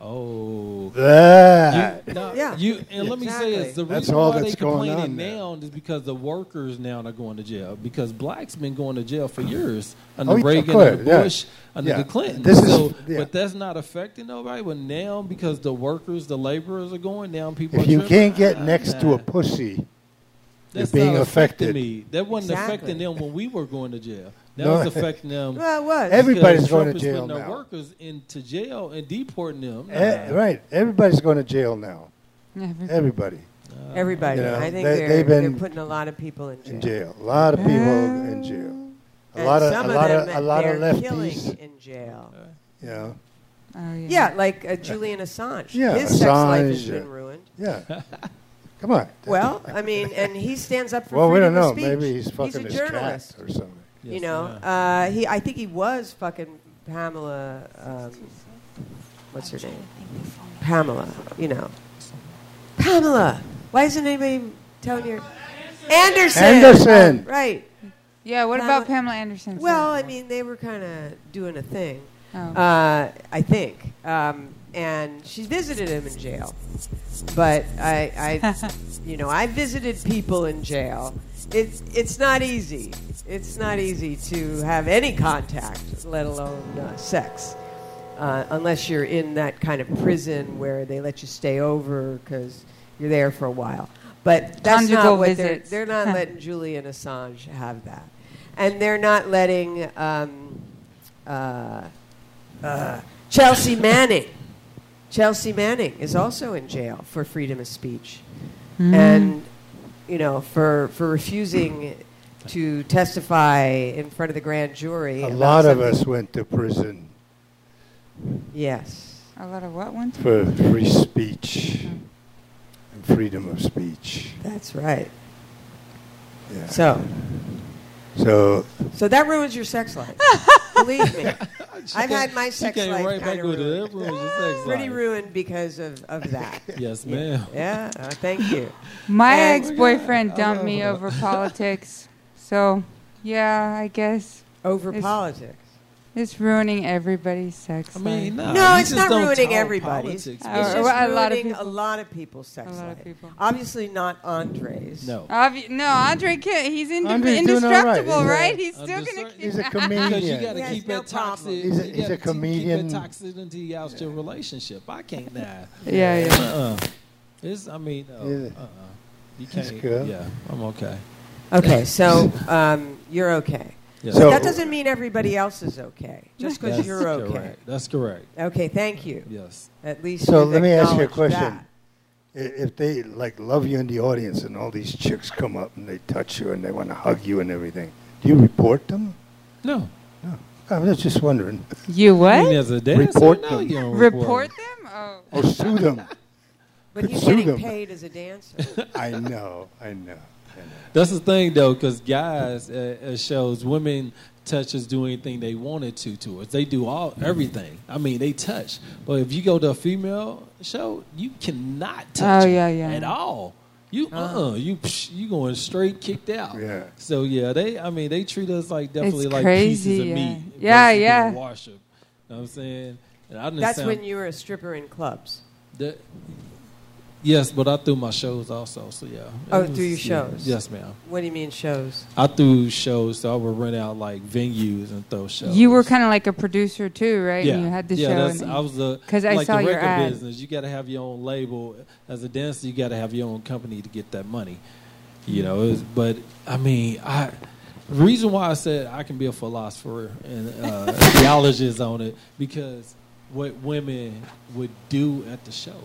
Oh. that You, no, Yeah, you, and let me say this: the That's reason all why that's they going complaining on there. now is because the workers now are going to jail because blacks been going to jail for years under Oh, yeah, Reagan, good, under yeah. Bush, under Yeah. the Clintons. This is- so, yeah. but that's not affecting nobody. But now, because the workers, the laborers are going down, people. if are you tripping. can't get Ah, next to nah. a pussy, That's being not affecting affected. me. That wasn't Exactly. affecting them when we were going to jail. That No. was affecting them. Well, it was. Everybody's because going Trump to is jail putting their now. workers into jail and deporting them. Eh, Nah. right, everybody's going to jail now. Never- Everybody Everybody. You know, I think they- they're, they've they're been putting a lot of people in jail. in jail. A lot of people in jail. A And lot of some a lot them of a lot of they're killing lefties. in jail. You know, Oh yeah. Yeah, like uh, Julian Assange. Yeah, His sex life has Assange, been uh, ruined. yeah. Come on. Well, I mean, and he stands up for well, we freedom don't know. of speech. Maybe he's fucking a his journalist. cat or something. you Yes, know, yeah. uh, he. I think he was fucking Pamela. Um, what's her name? Pamela. You know, Pamela. Why isn't anybody telling you? Anderson. Anderson. Uh, right. Yeah. What Pamela- about Pamela Anderson? Well, I mean, they were kind of doing a thing. Oh. Uh, I think. Um, and she visited him in jail. But I, I you know, I visited people in jail. It, it's not easy. It's not easy to have any contact, let alone uh, sex, uh, unless you're in that kind of prison where they let you stay over because you're there for a while. But that's Conjugal not what they're, visits. they're not letting Julian Assange have that. And they're not letting um, uh, uh, Chelsea Manning. Chelsea Manning is also in jail for freedom of speech. Mm. And, you know, for, for refusing to testify in front of the grand jury. A about lot of something- us went to prison Yes. A lot of what ones? for free speech and freedom of speech. That's right. Yeah. So, So so that ruins your sex life. Believe me. I've had my She sex came life right back kind of with it. ruined. That ruins your sex Pretty life. ruined because of, of that. Yes, Yeah. ma'am. Yeah, uh, thank you. My And- ex-boyfriend I dumped love me her. over politics. So, yeah, I guess Over It's- politics. it's ruining everybody's sex I mean, life. no. No, you it's just not don't ruining talk everybody's. politics, Uh, It's but- just a lot of ruining a people. lot of people's sex A lot life. of people. Obviously not Andre's. No. Obvi- no, Andre can't. He's inde- Andre's doing all right. indestructible, He's a- right? He's still Under gonna. certain- he's a Because you comedian. got to Yes, keep no that toxic. problem. He's a- you he's gotta a keep comedian. that toxicity out your relationship. I can't now. Yeah, yeah. Uh-uh. It's, I mean, no, Yeah. uh-uh. You That's can't. good. Yeah, I'm okay. Okay, so um, you're okay. Yeah. But So- that doesn't mean everybody else is okay. Just because That's you're okay. correct. That's correct. Okay, thank you. Yes. At least So you've let me ask you a acknowledged question. that. I- If they like love you in the audience and all these chicks come up and they touch you and they want to hug you and everything, do you report them? No. No. I was just wondering. You I mean, what? as a dancer, Report no, them. you don't Report them? Oh. Or sue them. But Could he's sue getting them. paid as a dancer. I know. I know. I know. That's the thing, though, because guys uh, uh, shows women touch us, do anything they wanted to to us. They do all everything. I mean, they touch. But if you go to a female show, you cannot touch Oh, it yeah, yeah. at all. You uh uh you psh, you going straight kicked out. Yeah. So yeah, they I mean they treat us like definitely It's like crazy, pieces of yeah. meat. Yeah, versus yeah. being washed up. You know what I'm saying? And I didn't That's sound, when you were a stripper in clubs. that, yes, but I threw my shows also. So yeah. It Oh, was- through your yeah. shows. Yes, ma'am. What do you mean shows? I threw shows, so I would rent out like venues and throw shows. You were kind of like a producer too, right? yeah, And you had the yeah. show. That's, and- I was a 'Cause I like saw the your record ad. business. You got to have your own label. As a dancer, you got to have your own company to get that money. You know, it was, but I mean, I the reason why I said I can be a philosopher and uh, theologist on it because what women would do at the shows.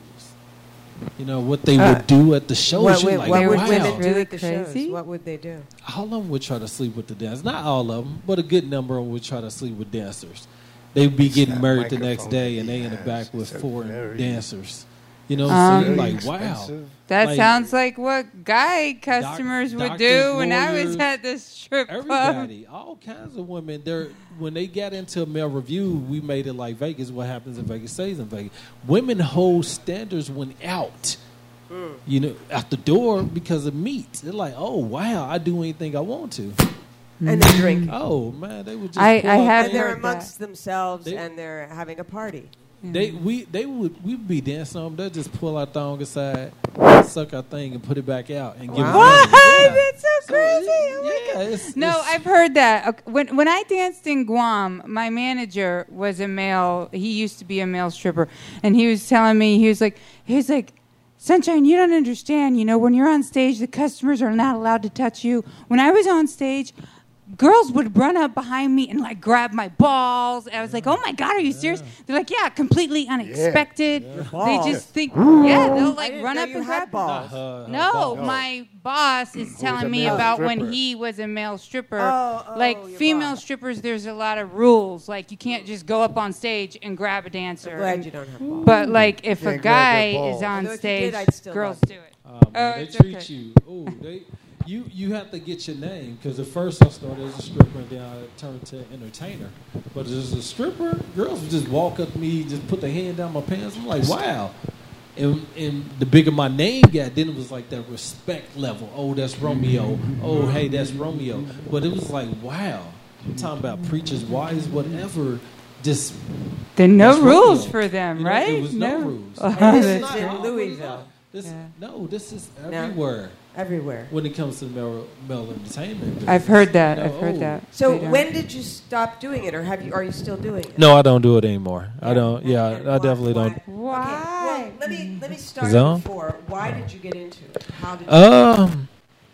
You know what they Uh, would do at the shows. What, You're would- like, what would wow. women do Really at the crazy? shows? What would they do? All of them would try to sleep with the dancers. Not all of them, but a good number of them would try to sleep with dancers. They'd be It's getting that married the next microphone day, that and they he in the has. back with It's a four very- dancers. You know, Um, so you're Very like, wow. expensive. That Like- sounds like what guy customers would do doctors, when I was lawyers, at the strip club. Everybody, all kinds of women. They're when they got into a male review, we made it like Vegas. What happens in Vegas stays in Vegas. Women hold standards when out. You know, out the door because of meat. They're like, oh wow, I do anything I want to. And they're drinking. Oh man, they would just. I- pull I up have And there. they're heard amongst themselves They- and they're having a party. They we they would we would be dancing on them. They'll just pull our thong aside, suck our thing, and put it back out and give Wow. us What? money. Yeah. That's so crazy. Oh my yeah, God. it's, No, it's- I've heard that. Okay, When when I danced in Guam, my manager was a male. He used to be a male stripper, and he was telling me he was like he was like, Sunshine, you don't understand. You know, when you're on stage, the customers are not allowed to touch you. When I was on stage, girls would run up behind me and like grab my balls. I was like, "Oh my God, are you serious?" They're like, "Yeah, completely unexpected." They balls. just think, yeah, they'll I like didn't run know up you and had grab balls. Uh, No, ball. my boss is telling a me male about stripper. when he was a male stripper. Oh, oh, like your female boss. strippers, there's a lot of rules. Like you can't just go up on stage and grab a dancer. I'm glad And- you don't have balls. But like if a Can't grab guy their balls. is on Although if you stage, did, I'd still girls love do it. Oh, Oh, man, they it's treat okay. you. Oh, they. You you have to get your name because at first I started as a stripper and then I turned to entertainer. But as a stripper, girls would just walk up to me, just put their hand down my pants. I'm like, wow. And and the bigger my name got, then it was like that respect level. Oh, that's Romeo. Oh, hey, that's Romeo. But it was like, wow. I'm talking about preachers, wives, whatever. Just There are no That's rules Romeo. for them, You know, right? There was no, rules. Oh, And this that's is in right. Louisville, This, Yeah. No, this is No? everywhere everywhere. when it comes to male, male entertainment. business. I've heard that. You know, I've heard oh. that. So They don't. when did you stop doing it, or have you? Are you still doing it? No, I don't do it anymore. I Yeah. don't. Yeah, And I why- definitely why- don't. Why? Okay, well, let me let me start Zone? before. Why did you get into it? How did you? Um,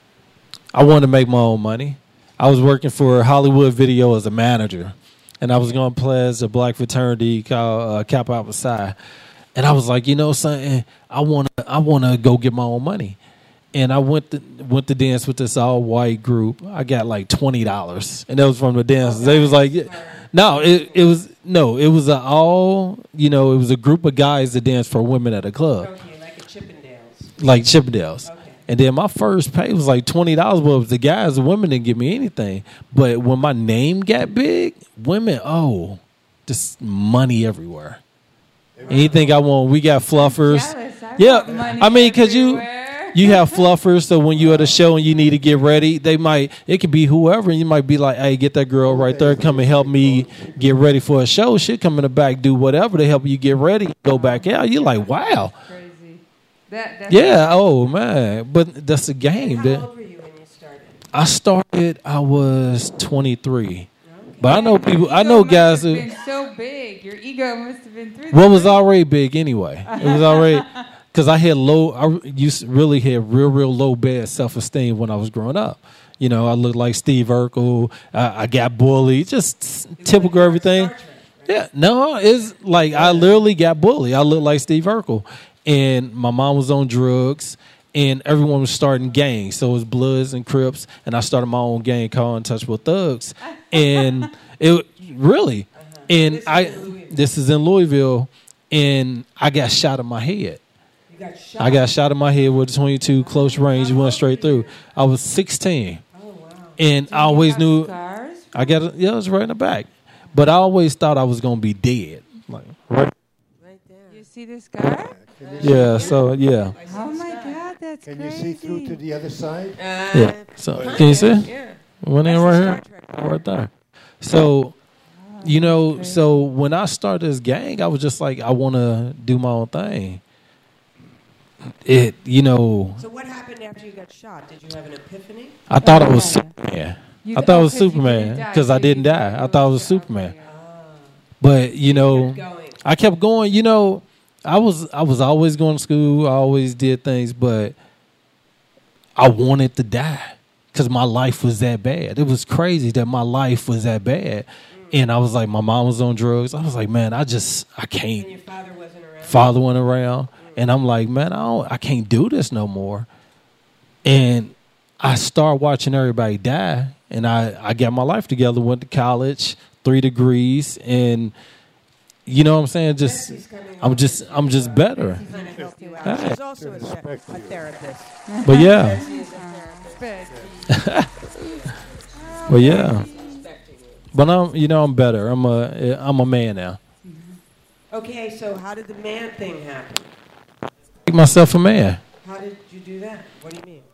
I wanted to make my own money. I was working for Hollywood Video as a manager, and I was going to play as a black fraternity called uh, Kappa Alpha Psi. And I was like, you know something, I want to I want to go get my own money. And I went to went to dance with this all white group. I got like twenty dollars, and that was from the dancers. They was like, no, it it was no, it was a all you know, it was a group of guys that danced for women at a club, Okay, like a Chippendales. like Chippendales. Okay. And then my first pay was like twenty dollars. But it was the guys, the women didn't give me anything. But when my name got big, women, oh, just money everywhere. Anything I want, we got fluffers. Jealous. I Yeah, want money I mean, because you everywhere. you have fluffers, so when you at a show and you need to get ready, they might it could be whoever, and you might be like, "Hey, get that girl right there, come and help me get ready for a show." She'll come in the back, do whatever to help you get ready, go back out. You're like, "Wow, Crazy. That, that's yeah, oh man," but that's the game. How That old were you when you started? I started, I was twenty-three, but I know people, I Ego know must guys have who. been so big. Your ego must have been through. What the was roof. already big anyway. It was already because I had low, I used to really had real, real low bad self esteem when I was growing up. You know, I looked like Steve Urkel. I, I got bullied, just typical everything. Yeah, no, it's like I literally got bullied. I looked like Steve Urkel, and my mom was on drugs, and everyone was starting gangs. So it was Bloods and Crips, and I started my own gang called Untouchable Thugs, and it really, and I this is in Louisville, and I got shot in my head. You got shot. I got shot in my head with a twenty-two close range. It went straight through. I was sixteen. And I always knew Scars? I got it. Yeah, it was right in the back. But I always thought I was gonna be dead. Like right. Right there. You see the scar? Yeah. So yeah. Oh my God, that's Can crazy. you see through to the other side? Uh, Yeah. So can you see? Yeah. Went in That's right the here. Star Trek. Right there. So you know, so when I started this gang, I was just like, I want to do my own thing. It, you know, So what happened after you got shot? Did you have an epiphany? I thought it was Yeah. Superman. You I th- thought it oh, was 'cause you Superman didn't die, because I so didn't you die. thought I it thought it was was Superman. okay. But you know, Kept going. I kept going. You know, I was I was always going to school. I always did things, but I wanted to die because my life was that bad. It was crazy that my life was that bad, and I was like, my mom was on drugs. I was like, man, I just I And can't. your father wasn't around? Father went around, and I'm like, man, I don't, I can't do this no more. And I start watching everybody die, and I I got my life together. Went to college, three degrees, and you know what I'm saying. Just Bessie's coming I'm over. just I'm just better. She's gonna help you out. Hey. She's also a, ther- a therapist. But yeah, Bessie is a therapist. but yeah. Respecting you. But I'm you know I'm better. I'm a I'm a man now. Okay, so how did the man thing happen? Make myself a man. How did you do that? What do you mean?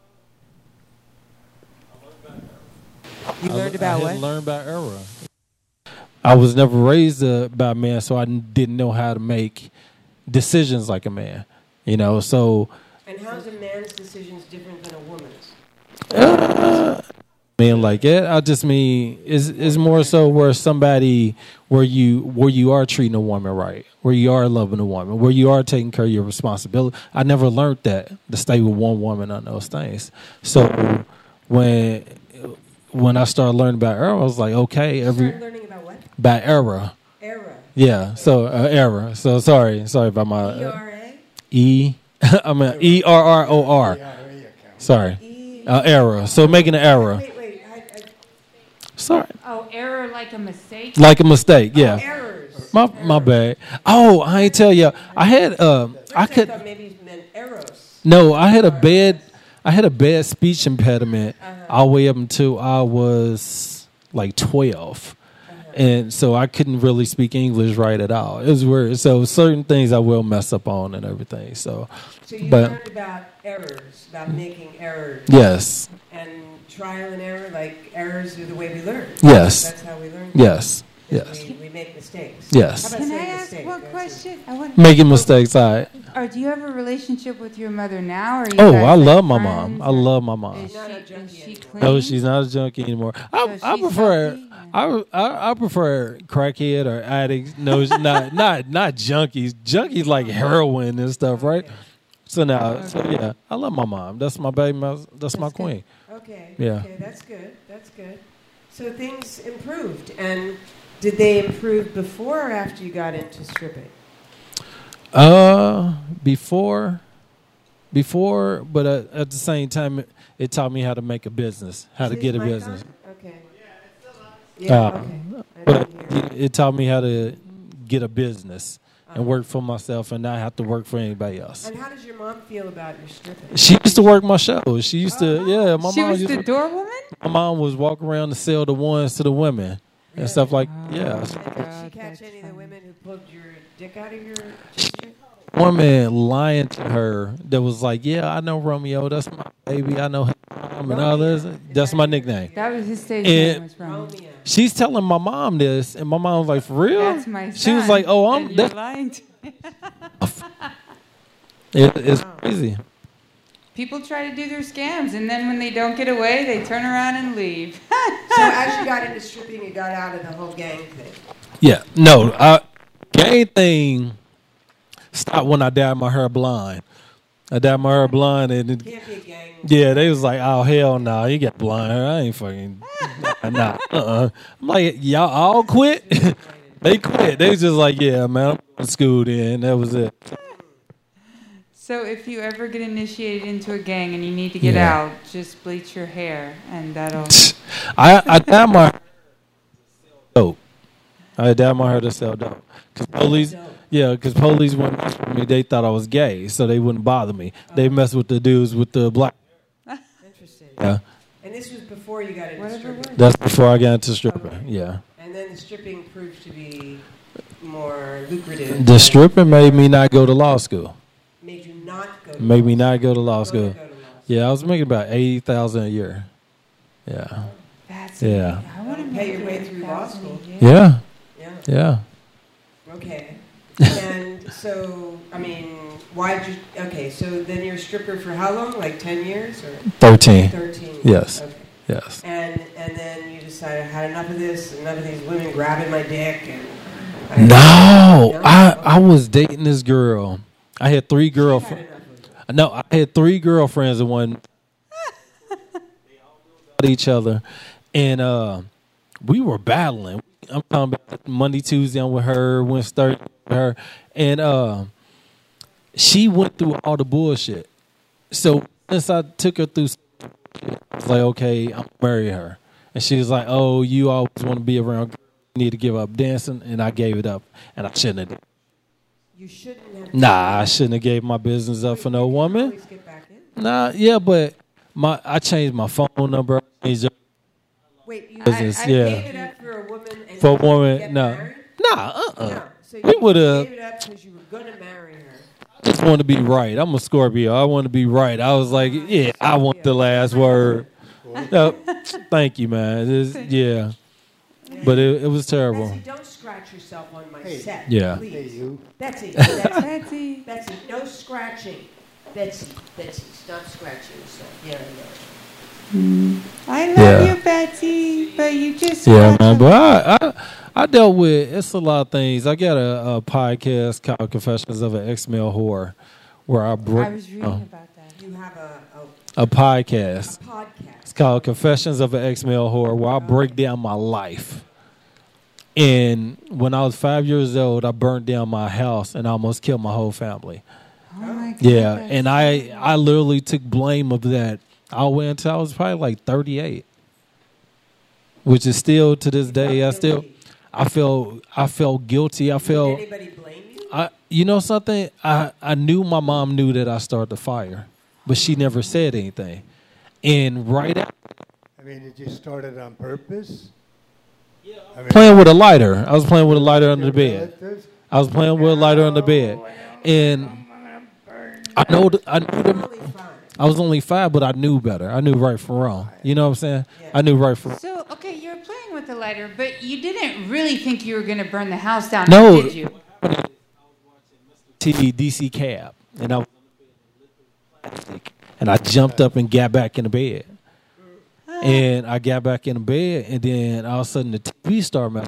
You learned about I what? had to learn about error. I was never raised uh, by a man, so I n- didn't know how to make decisions like a man. You know, so And how's a man's decisions different than a woman's? uh, man, like it. I just mean is is more so where somebody where you where you are treating a woman right, where you are loving a woman, where you are taking care of your responsibility. I never learned that to stay with one woman on those things. So when when I started learning about error, I was like, okay, You every started learning about what? about error. Era. Yeah, so uh, error. So sorry, sorry about my E uh, R A? E. I mean E R R O R. Sorry, E. uh, error. So making an error. Wait, wait. I, I, Sorry, Oh, error like a mistake? like a mistake. Yeah, errors. my my bad. Oh, I ain't tell you. I had um, I I could thought maybe it meant eros. no. I had a bad. I had a bad speech impediment Uh-huh. all the way up until I was like twelve. And so I couldn't really speak English right at all. It was weird. So certain things I will mess up on and everything. So, So you but learned about errors, about making errors. yes, And trial and error, like errors are the way we learn. Yes. That's how we learn. yes, is yes, We, we make mistakes. Yes. How about Can I saying ask mistake? one That's question? I want. making mistakes. All right. Or do you have a relationship with your mother now? Or are you Oh, guys I like love my friends, mom. I or love my mom. Is she, Not a is junkie she anymore. clean? No, she's not a junkie anymore. I, So I she's prefer healthy? I, I I prefer crackhead or addicts. No, it's not not not junkies. Junkies like heroin and stuff, right? So now, so yeah, I love my mom. That's my baby. my- That's my That's good. queen. Okay. Yeah. Okay, that's good. That's good. So things improved. And did they improve before or after you got into stripping? Uh, before, before, but uh, at the same time, it, it taught me how to make a business, how to Is get a mic business. on? Okay. Yeah, Uh, okay. I But didn't hear. it, it taught me how to get a business and work for myself and not have to work for anybody else. And how does your mom feel about your stripping? She used to work my show. She used to, yeah. My She mom was used the to, door woman? my mom was walk around to sell the ones to the women and stuff like, yeah. And did she God, catch that's any of the funny. women who pulled your dick out of your ginger? One man lying to her that was like, yeah, I know Romeo. That's my baby. I know him and all this. That's my nickname. That was his stage And- name was Romeo. Romeo. She's telling my mom this, and my mom was like, "For real?" That's my son. She was like, "Oh, I'm." And you're That, lying to- it, it's crazy. People try to do their scams, and then when they don't get away, they turn around and leave. So as you got into stripping, you got out of the whole gang thing. Yeah, no, I, gang thing stopped when I dyed my hair blonde. I dyed my hair blonde, and it, Can't be a gang. yeah, they was like, "Oh hell no, nah, you got blonde hair. I ain't fucking nah." Uh-uh. I'm like, y'all all quit. They quit. They was just like, "Yeah, man, I'm going to school then." That was it. So if you ever get initiated into a gang and you need to get Yeah. out, just bleach your hair, and that'll. I I dyed my hair dope. I dyed my hair to sell dope. Cause police, yeah, because police wouldn't mess with me. They thought I was gay, so they wouldn't bother me. They messed with the dudes with the black. Interesting. Yeah, And this was before you got into Whatever stripping. works. that's before I got into stripping. Yeah, And then the stripping proved to be more lucrative. the stripping made me not go to law school. Made you not go to Made law me not go to law school. Go school. to law school. Yeah, I was making about eighty thousand a year. Yeah, That's Yeah. I want to Pay your way through law school. yeah, Yeah. yeah. Okay. And so, I mean, why'd you? Okay, so then you're a stripper for how long? Like ten years or Thirteen. thirteen? Yes. Okay. Yes. And and then you decided I had enough of this, enough of these women grabbing my dick, and I, No, No? I I was dating this girl. I had three She had girlfriends. enough of it. No, I had three girlfriends and one. They all knew about each other, and uh, we were battling. I'm talking about Monday, Tuesday. I'm with her. Wednesday, Thursday with her, and uh, she went through all the bullshit. So once I took her through, I was like, okay, I'm gonna marry her, and she was like, oh, you always want to be around. girls. You need to give up dancing, and I gave it up, and I shouldn't have. You shouldn't have. Nah, I shouldn't have gave my business up for no woman. Always get back in. Nah, yeah, but my I changed my phone number. I changed it Wait, you Business, I, I yeah. gave it up for a woman and for a you didn't woman. get No, married? nah, uh, uh No. So We you would've- gave it up because you were gonna marry her. I just want to be right. I'm a Scorpio. I want to be right. I was like, yeah, I want the last word. No, thank you, man. It's- yeah, but it, it was terrible. Betsy, don't scratch yourself on my Hey. set. Yeah. Please. Hey, you. Betsy, Betsy, Betsy. Betsy, no scratching. Betsy, Betsy, stop scratching yourself. Yeah, yeah. I love Yeah. you, Betsy, but you just. Yeah, scratch man. a- But I, I, I dealt with it's a lot of things. I got a, a podcast called Confessions of an Ex-Male Whore, where I broke I was reading uh, about that. You have a, a podcast. a, a podcast. It's called Confessions of an Ex-Male Whore, where I break down my life. And when I was five years old, I burned down my house and almost killed my whole family. Oh my God. Yeah, that's and I, I literally took blame of that all the way until I was probably like thirty-eight, which is still to this day. I still, I feel, I felt guilty. I Did felt, anybody blame you? I, you know something. I, I knew my mom knew that I started the fire, but she never said anything. And right after I mean, did you start it on purpose? Yeah. I mean, playing with a lighter, I was playing with a lighter under the your bed. relatives? I was playing with a lighter under the bed, and I know, th- I knew You're the. only five. I was only five, but I knew better. I knew right from wrong. You know what I'm saying? Yeah. I knew right from So, okay, you were playing with the lighter, but you didn't really think you were going to burn the house down, No. did you? T V D C cab, and I was and I jumped up and got back in the bed, and I got back in the bed, and then all of a sudden the T V started messing.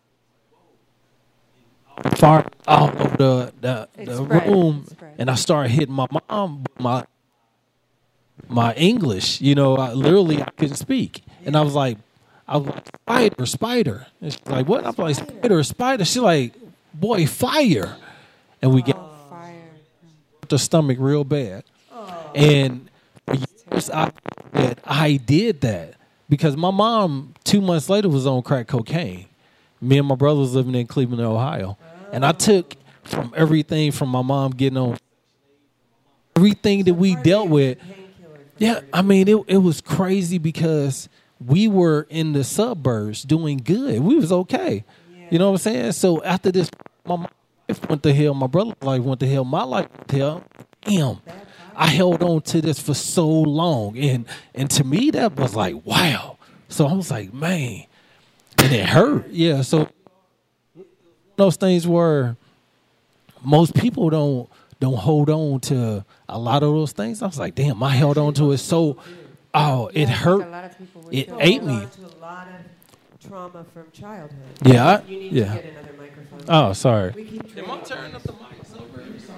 Far all over the the, It the spread. room, It spread. and I started hitting my mom. My my English, you know, I literally I couldn't speak, and I was like, I was like spider, spider, and she's like, what? I'm like spider, spider. She's like, boy, fire, and we get Fire. the stomach real bad, and for years I that I did that because my mom two months later was on crack cocaine. Me and my brother was living in Cleveland, Ohio, and I took from everything from my mom getting on everything that we dealt with. Yeah, I mean, it it was crazy because we were in the suburbs doing good. We was okay. You know what I'm saying? So after this, my life went to hell. My brother's life went to hell. My life went to hell. Damn, I held on to this for so long. And, and to me, that was like, wow. So I was like, man. And it hurt. Yeah, so those things were, most people don't don't hold on to a lot of those things. I was like, damn, I held on to it so, oh, it I think hurt. A lot of people would It feel ate that. me. Hold on to a lot of trauma from childhood. Yeah, I- You need yeah. to get another microphone. Oh, sorry. We keep trading. turning up the mics over?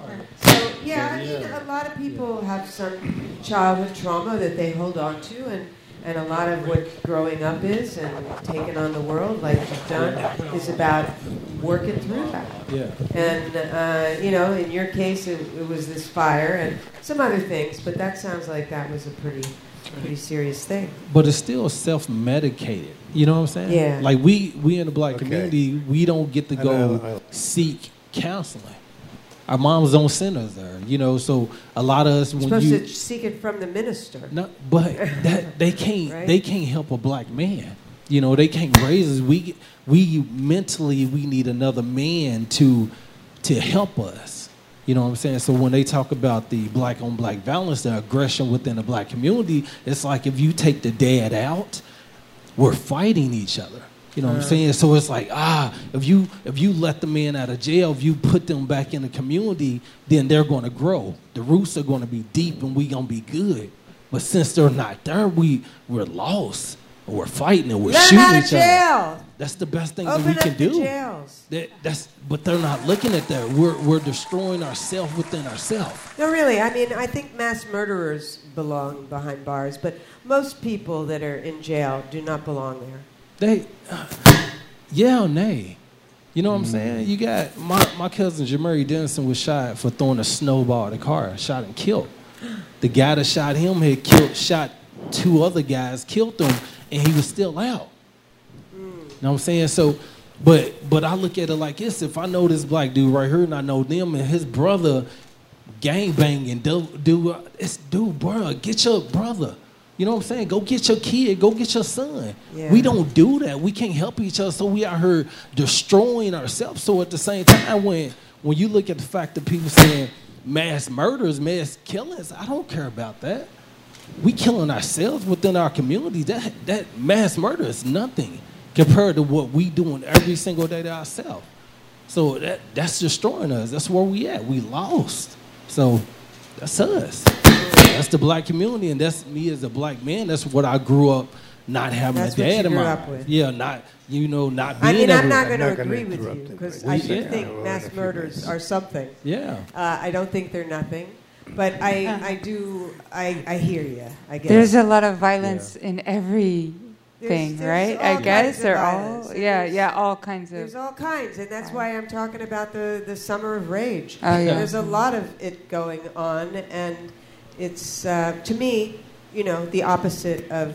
So, yeah, I mean, a lot of people have some childhood trauma that they hold on to, and, and a lot of what growing up is and taking on the world like you've done is about working through that. Yeah. And, uh, you know, in your case, it, it was this fire and some other things, but that sounds like that was a pretty, pretty serious thing. But it's still self-medicated. You know what I'm saying? Yeah. Like we, we in the black Okay. community, we don't get to I go know, I know. seek counseling. Our moms don't send us there, you know. So a lot of us, You're when supposed you, to seek it from the minister. no, but that they can't, Right? they can't help a black man. You know, they can't raise us. We, we mentally, we need another man to, to help us. You know what I'm saying? So when they talk about the black on black violence, the aggression within the black community, it's like if you take the dad out, we're fighting each other. You know what I'm saying? So it's like, ah, if you if you let the men out of jail, if you put them back in the community, then they're going to grow. The roots are going to be deep and we going to be good. But since they're not there, we, we're lost. And we're fighting and we're Let 'em shooting out of each other. jail. That's the best thing Open that we up can the do. jails. That, that's, but they're not looking at that. We're, we're destroying ourselves within ourselves. No, really. I mean, I think mass murderers belong behind bars, but most people that are in jail do not belong there. They, uh, yeah or nay. You know what I'm saying? You got, my, my cousin Jamari Denson was shot for throwing a snowball at a car, shot and killed. The guy that shot him had killed, shot two other guys, killed them, and he was still out. You know what I'm saying? So, but but I look at it like this. If I know this black dude right here and I know them and his brother gang banging, do, do, it's dude, bro, get your brother. You know what I'm saying? Go get your kid. Go get your son. Yeah. We don't do that. We can't help each other, so we out here destroying ourselves. So at the same time, when when you look at the fact that people saying mass murders, mass killings, I don't care about that. We killing ourselves within our community. That that mass murder is nothing compared to what we doing every single day to ourselves. So that that's destroying us. That's where we at. We lost. So that's us. That's the black community, and that's me as a black man. That's what I grew up not having That's a what you dad in grew my up with. Yeah, not you know, not I being mean, I'm able- not going to not gonna agree with interrupt you it, because but I we do can. think We're in a mass few murders minutes. are something. Yeah. Uh, I don't think they're nothing, but I, I do, I, I hear you. I guess. There's a lot of violence in every There's- thing, there's right? all I kinds guess of they're violence, all, and yeah, there's- yeah, all kinds of. There's all kinds, and that's why I'm talking about the, the summer of rage. Oh, yeah. There's a lot of it going on, and it's, uh, to me, you know, the opposite of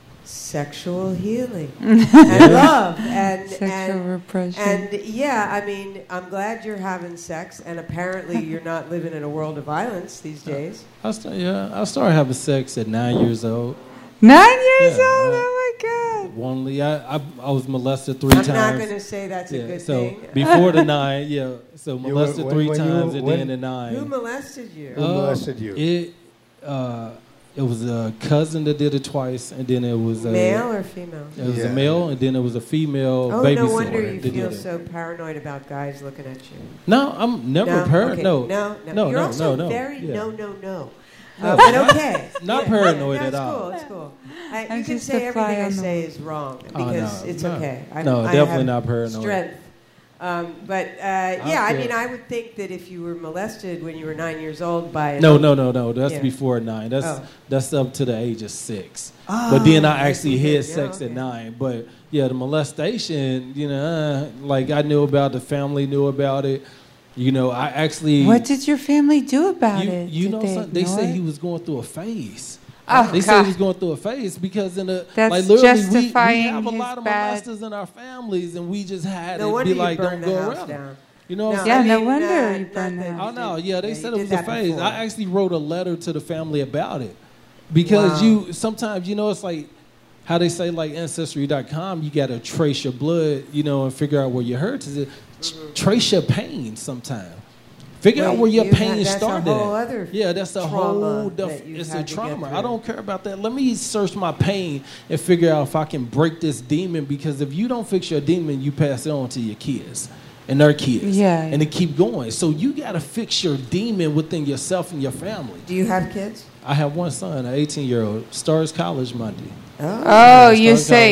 sexual healing and love and Sexual and, repression. and yeah, I mean, I'm glad you're having sex, and apparently you're not living in a world of violence these days. I start, yeah, I started having sex at nine years old. Nine years Yeah, old. right. Oh my God. Only I, I I was molested three I'm times. not going to say that's a yeah, good so thing. before the nine, yeah. So You were- molested when- three when you- times and when- then the nine. Who molested you? Who molested you? It uh, it was a cousin that did it twice, and then it was a Male or female? It was Yeah. a male, and then it was a female Oh, babysitter. no wonder you that feel did it. so paranoid about guys looking at you. No, I'm never no? paranoid. Okay. No, no, no, no, You're no, also no, no. very Yeah. no, no, no. No, Uh, but not- okay. not Yeah, paranoid yeah, at no, all. It's cool. It's cool. I, I'm you can just say a fly everything I on the say wall. is wrong Oh, because no, it's no. okay. I, No, I definitely have not paranoid. Strength. Um, but uh, yeah, I feel- mean, I would think that if you were molested when you were nine years old by an No, no, no, no. That's Yeah. before nine. That's Oh. that's up to the age of six. Oh, but then I yes, actually you had did. sex Yeah, at okay. nine. But yeah, the molestation, you know, uh, like I knew about, the family knew about it. You know, I actually. What did your family do about you, it? you Did know, they, something? They ignore said it? he was going through a phase. Oh, They said he was God. going through a phase because in the That's like literally we, we justifying have a his lot of bad- molesters in our families, and we just had No to wonder be you like, burned don't the go house around. down. You know what I'm No, Yeah, saying? I no mean, wonder uh, you not burned the that house. Oh no, did- yeah, they you said it did was a that phase. before. I actually wrote a letter to the family about it because Wow. you sometimes you know it's like how they say like ancestry dot com. You got to trace your blood, you know, and figure out where your hurts is. Mm-hmm. Trace your pain sometime. Figure out Wait, where your you pain had- that's a started. whole at. other yeah, that's a trauma whole. Def- that you've it's a had to get trauma. through. I don't care about that. Let me search my pain and figure out if I can break this demon. Because if you don't fix your demon, you pass it on to your kids and their kids. Yeah. And it keep going. So you got to fix your demon within yourself and your family. Do you have kids? I have one son, an eighteen-year-old, starts college Monday. Oh, Oh, Yeah, you starts say college Monday.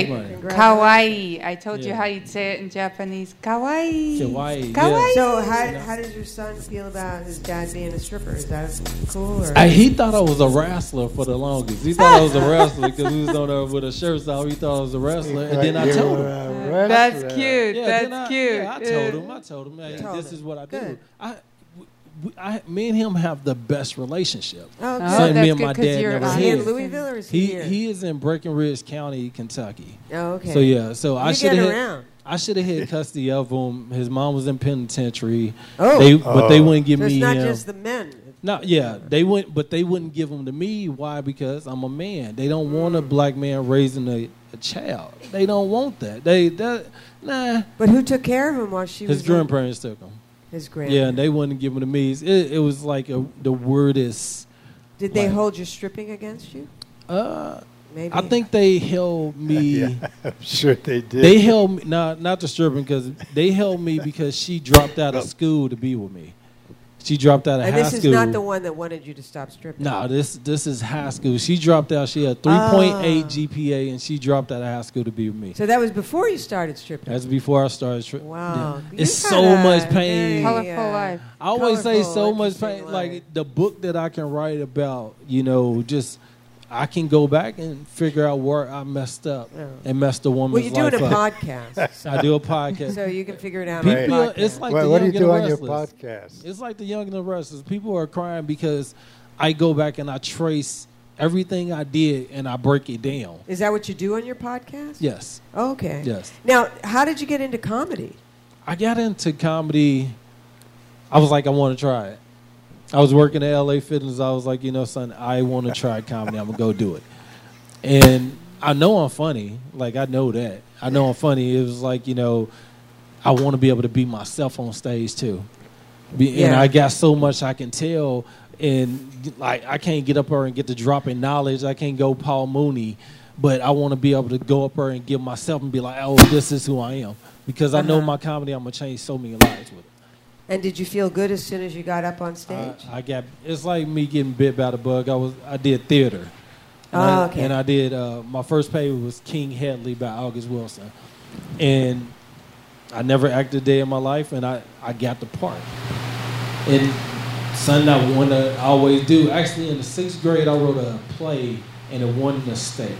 Congratulations. Kawaii. I told you Yeah. how you'd say it in Japanese. Kawaii. Kawaii, Kawaii. yeah. So how, how does your son feel about his dad being a stripper? Is that cool? Or? I, he thought I was a wrestler for the longest. He thought I was a wrestler because we was on there with a shirt off. He thought I was a wrestler, and then I You told were him. a That's wrestler. cute. Yeah, That's then I, cute. Yeah, I told him. I told him, hey, Told this him. is what I do. Good. I, we, I, me and him have the best relationship. Oh, Oh, good. Something that's me and good my 'cause dad you're never Is honest. he in had. Louisville or is he, He here? he is in Breckenridge County, Kentucky. Oh, okay. So yeah, so I You should get have around. I should have had custody of him. His mom was in penitentiary. Oh. They, but they Oh. wouldn't give So it's me not him. just the men. No, yeah, they wouldn't, but they wouldn't give him to me. Why? Because I'm a man. They don't want a black man raising a, a child. They don't want that. They that nah. But who took care of him while she His was grandparents took him. His Yeah, grandparents. and they wouldn't give him to me. It, it was like a, the weirdest. Did they like- hold your stripping against you? Uh, Maybe. I think they held me. Yeah, I'm sure they did. They held me, not not the stripping, because they held me because she dropped out of school to be with me. She dropped out of And high this is school. not the one that wanted you to stop stripping. No, this this is high school. She dropped out. She had three point eight Ah. G P A, and she dropped out of high school to be with me. So that was before you started stripping. That's before I started. Tri- Wow. Yeah. It's You've so had a much pain. very, Colorful uh, life. I always say colorful, so much interesting pain. life. Like the book that I can write about, you know, just I can go back and figure out where I messed up Yeah. and messed a woman's Well, you're doing life a up. podcast, I do a podcast. so you can figure it out. on People, a Right. podcast. it's like what, the what do young you do and on the your restless. podcast? It's like the young and the restless. People are crying because I go back and I trace everything I did and I break it down. Is that what you do on your podcast? Yes, Okay. yes. Now, how did you get into comedy? I got into comedy. I was like, I want to try it. I was working at L A Fitness. I was like, you know, son, I want to try comedy. I'm gonna go do it. And I know I'm funny. Like I know that. I know I'm funny. It was like, you know, I want to be able to be myself on stage too. Be, And Yeah. I got so much I can tell. And like I can't get up there and get the dropping knowledge. I can't go Paul Mooney, but I want to be able to go up there and give myself and be like, oh, this is who I am. Because I know Uh-huh. my comedy, I'm gonna change so many lives with it. And did you feel good as soon as you got up on stage? I, I got. It's like me getting bit by the bug. I was. I did theater. And Oh, I, okay. And I did. Uh, my first play was King Hedley by August Wilson, and I never acted a day in my life, and I, I got the part. And something I want to always do. Actually, in the sixth grade, I wrote a play, and it won the state.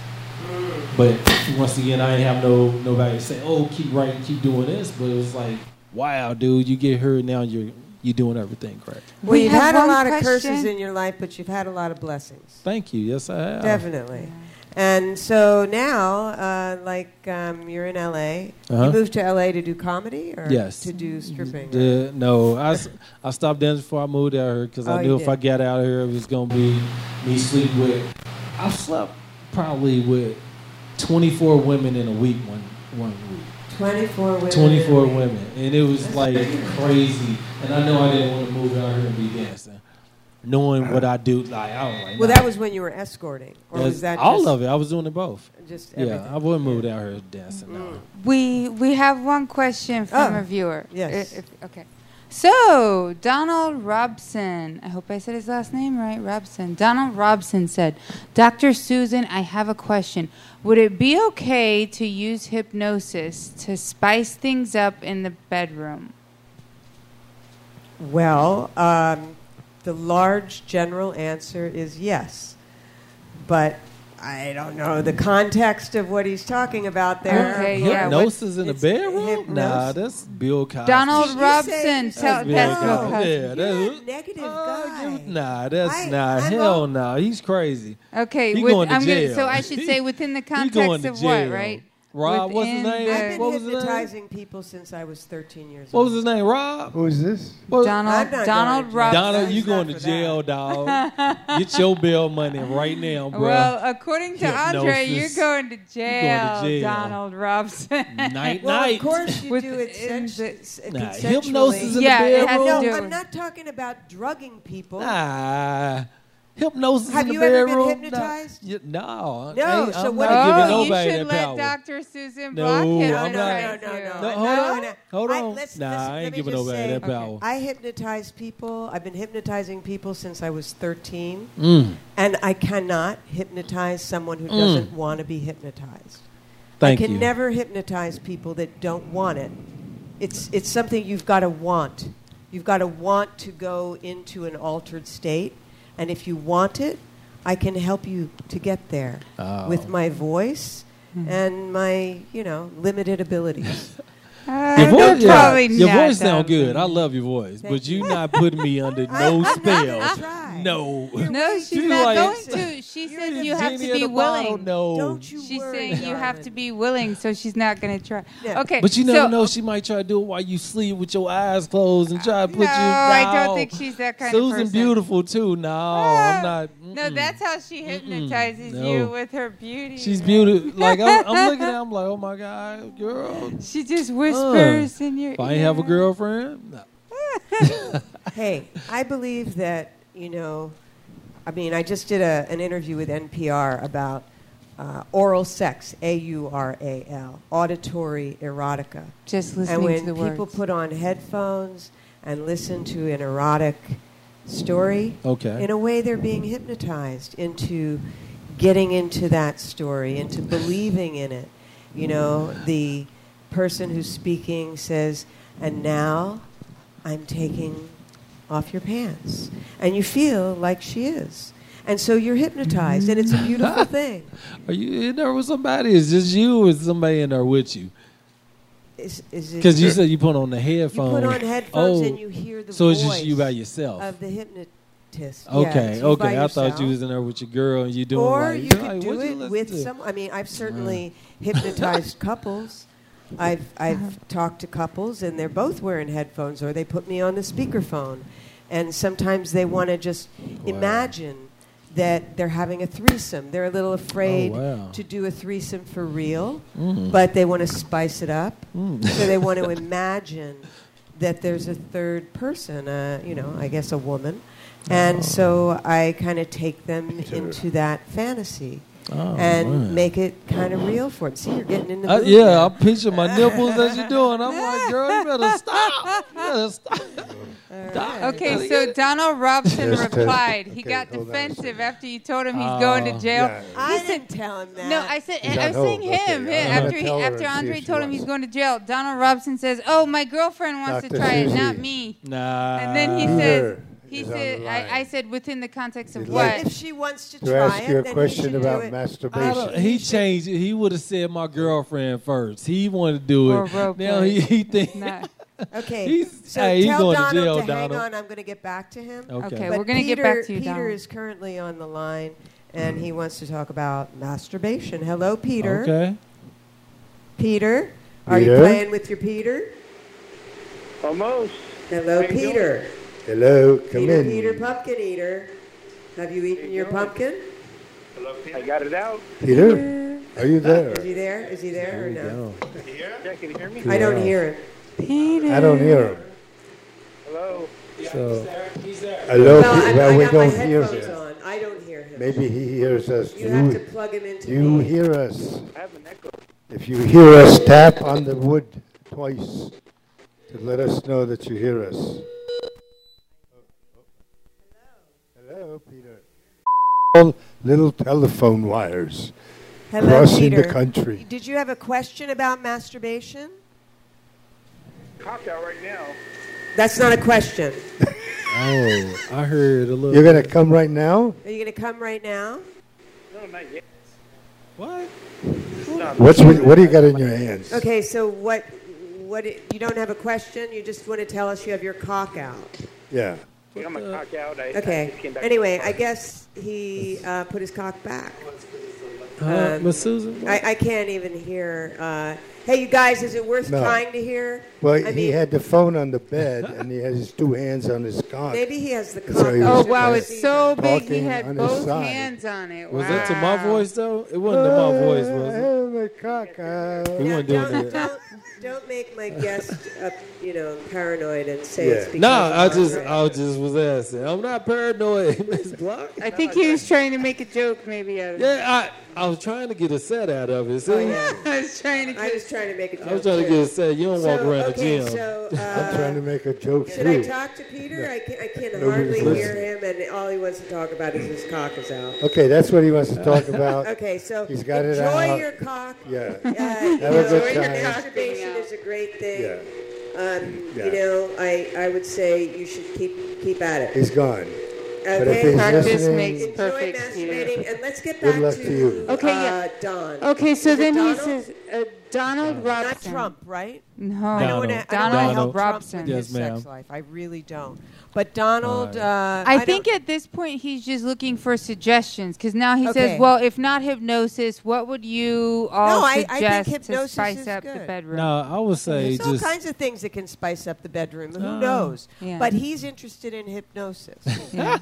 But once again, I didn't have no nobody to say, "Oh, keep writing, keep doing this." But it was like, "Wow, dude, you get heard now. You're you're doing everything correct." well, We you've have had a one lot of question. curses in your life, but you've had a lot of blessings. Thank you. Yes, I have. Definitely. And so now, uh, like um, you're in L A. Uh-huh. You moved to L A to do comedy or Yes. to do stripping? The, no, I, s- I stopped dancing before I moved out here because Oh, I you knew if did. I got out here, it was going to be me sleep with. I slept probably with twenty-four women in a week one, one week. twenty-four women. twenty-four women. And it was like crazy. And I know I didn't want to move out here and be dancing. Knowing what I do, like, I was like, Well, nah. that was when you were escorting, or was that all just, of it. I was doing it both. just everything? Yeah, I wouldn't move out here dancing. No. Mm. We we have one question from Oh, a viewer. yes. I- if- okay. So Donald Robson, I hope I said his last name right. Robson. Donald Robson said, "Doctor Susan, I have a question. Would it be okay to use hypnosis to spice things up in the bedroom?" Well, um, the large general answer is yes, but I don't know the context of what he's talking about there. Okay, yeah, Hypnosis in the It's bedroom? hypnosis. Nah, that's Bill Cosby. Donald You say- Robson, you tell say Bill that's Bill Cosby. Cosby. Yeah, You're that's- a negative Oh, guy. you- nah, that's I- nah. I'm Hell all- no. He's crazy. Okay, He with, going to I'm gonna, jail. so I should say within the He going context to of what, jail. right? Rob, what's his Within name? the- I've been What was his name? hypnotizing people since I was thirteen years What old. was his name? Rob? Who's this? What- Donald I'm not Donald going to jail. Robson. Donald, you It's going not to for jail, that. dog. Get your bail money right now, bro. Well, according to Andre, you're Hypnosis. going to jail, jail. Donald Robson. night, Well, night. of course you With do it in sensu- the- Nah, consensually. hypnosis in Yeah, the it has bedroom. to No, do I'm it. not talking about drugging people. Nah. Hypnosis Have in the you ever been bedroom? hypnotized? Nah. You- no. No, I ain't- so I'm what not do you- giving Oh, you nobody should that let power. Doctor Susan No, Block I'm No, no, not. hypnotize no, no, you. no. No, I- hold no, on. no. Hold I- on. let's- Nah, let's- I let ain't me giving just nobody say, that power. I hypnotize people. I've been hypnotizing people since I was thirteen, Mm. and I cannot hypnotize someone who Mm. doesn't want to be hypnotized. Thank I can you. never hypnotize people that don't want it. It's it's something you've got to want. You've got to want to go into an altered state, and if you want it, I can help you to get there Oh. with my voice and my, you know, limited abilities. Uh, Your voice, yeah, probably your not voice sound that good. I limited. love your voice, Thank but you you. not putting me under I- no I'm not spell. gonna try. No. No, she's You not like- going to. She You're said the you have to Genie in be the bottle? willing. No. Don't you She's worry, saying you have to darling. be willing, so she's not going to try. Yeah. Okay, But you never so, know. She might try to do it while you sleep with your eyes closed and try to put no, you. I don't No. think she's that kind Susan of person. beautiful too. No, Ah, I'm not. No, mm-mm. that's how she hypnotizes No. you with her beauty. She's man. beautiful. Like I'm, I'm looking at, her, I'm like, oh my god, girl. She just whispers in your If ear. I ain't have a girlfriend, no. Hey, I believe that, you know, I mean, I just did a, an interview with N P R about uh, oral sex, A U R A L, auditory erotica. Just listening And when to the people words. put on headphones and listen to an erotic story, Okay. in a way they're being hypnotized into getting into that story, into believing in it. You know, the person who's speaking says, and now I'm taking off your pants. And you feel like she is. And so you're hypnotized, and it's a beautiful thing. Are you in there with somebody? Is just you or is somebody in there with you? Is, is it Because you said you put on the you headphones. put on headphones Oh, and you hear the so voice it's just you by yourself. of the hypnotist. Yeah, Okay, it's you by okay. I thought yourself. you was in there with your girl and you doing Or like, you like, could do what you it listen with to? some. I mean, I've certainly hypnotized couples. I've I've talked to couples, and they're both wearing headphones, or they put me on the speakerphone, and sometimes they want to just imagine that they're having a threesome. They're a little afraid Oh, wow. to do a threesome for real, Mm. but they want to spice it up. Mm. So they want to imagine that there's a third person, uh, you know, I guess a woman. And so I kind of take them into that fantasy Oh, and man. make it kind of real for them. See, you're getting in the Uh, mood yeah, now. I'm pinching my nipples as you're doing. I'm like, girl, you better stop. You better stop. Stop. Okay, so Donald Robson Test, test. replied. He Okay, got hold on a defensive second. after you told him he's Oh. going to jail. Yeah. I didn't tell him that. No, I said He's I on was saying hold. Okay, him. I'm him. gonna After he, tell her after and see Andre if she told him wants he's it. going to jail, Donald Robson says, "Oh, my girlfriend wants Doctor to try it, Susie. not me." Nah. And then he Peter says, "He is on said, the line. I, I said within the context of He'd what?" like If she wants to To try ask it, you a then question he should about do it. I masturbation. don't, he changed it. He would have said my girlfriend first. He wanted to do Or it. role Now play. he, he think. Not- Okay, He's- so hey, he's tell going to Donald jail, to hang Donald. on. I'm going to get back to him. Okay. Okay, But we're gonna get Peter- back to you, Peter Donald. is currently on the line, and he wants to talk about masturbation. Hello, Peter. Okay. Peter, are you Peter? playing with your Peter? Almost. Hello, How you Peter. Hello, come Peter, in. Peter, pumpkin eater. Have you eaten your pumpkin? I got it out. Peter, are you Is there? he there? Is he there or no? Yeah, can you hear me? I don't Yeah. hear him. Peter. I don't hear him. Hello. So, hello, Well, Pe- I, well, I we got my don't hear headphones him. on. I don't hear him. Maybe he hears us. Do You have to you, plug him into do you me. hear us? I have an echo. If you hear us, tap on the wood twice to let us know that you hear us. Hello, Peter. All little telephone wires Hello, crossing Peter. the country. Did you have a question about masturbation? Cock out right now. That's not a question. Oh, I heard a little. You're going to come right now? Are you going to come right now? No, not yet. What? No, What's with, what do you got in your hands? Okay, so what? What? You don't have a question. You just want to tell us you have your cock out. Yeah. I got my cock out. I, I Okay. just came back Anyway, from I the guess he uh, put his cock back. Huh? Um, Miss Susan? I, I can't even hear. Uh, hey, you guys, is it worth No. trying to hear? Well, I he mean- had the phone on the bed, and he has his two hands on his cock. Maybe he has the cock. So he out Oh was for wow, the it's season. so big. He talking had on his both side. hands on it. Was wow. that to my voice though? It wasn't to my voice, was it? Oh, my cock out. We Now, weren't doing don't, that. don't, Don't make my guest, uh, you know, paranoid and say Yeah. it's because No, of I our just, friend. I just was asking. I'm not paranoid, Miss Block. I think he was trying to make a joke maybe out of it. Yeah, I, I was trying to get a set out of it. See, Oh, yeah. I was trying to I get was trying to make a joke. I was trying to too. get a set. You don't walk So, around okay, the gym. so, I'm uh, trying to make a joke should I too. talk to Peter? I can, I can Nobody's hardly listening. hear him, and all he wants to talk about is his cock is out. Okay, that's what he wants to talk about. Okay, so He's got it enjoy out. your cock. Yeah. Uh, you Have a know, good your time. masturbation is a great thing. Yeah. Um, Yeah. You know, I, I would say you should keep keep at it. He's gone. But if Okay? he's Practice listening, makes Enjoy perfect, masturbating, and let's get Good back luck to, to you. Okay, uh, yeah. Don. Okay, so Is it then he Donald? says, uh, Donald Not Robson. Trump, right? No, I don't want to. Donald. I don't wanna help Donald Trump Robson. with Yes, his ma'am. sex life. I really don't. But Donald, All uh, I, don't- think at this point he's just looking for suggestions because now he Okay. says, "Well, if not hypnosis, what would you all No, I- I think suggest to hypnosis spice is up the good. bedroom?" No, I would say there's all just kinds of things that can spice up the bedroom. Who Uh, knows? Yeah. But he's interested in hypnosis, Yeah.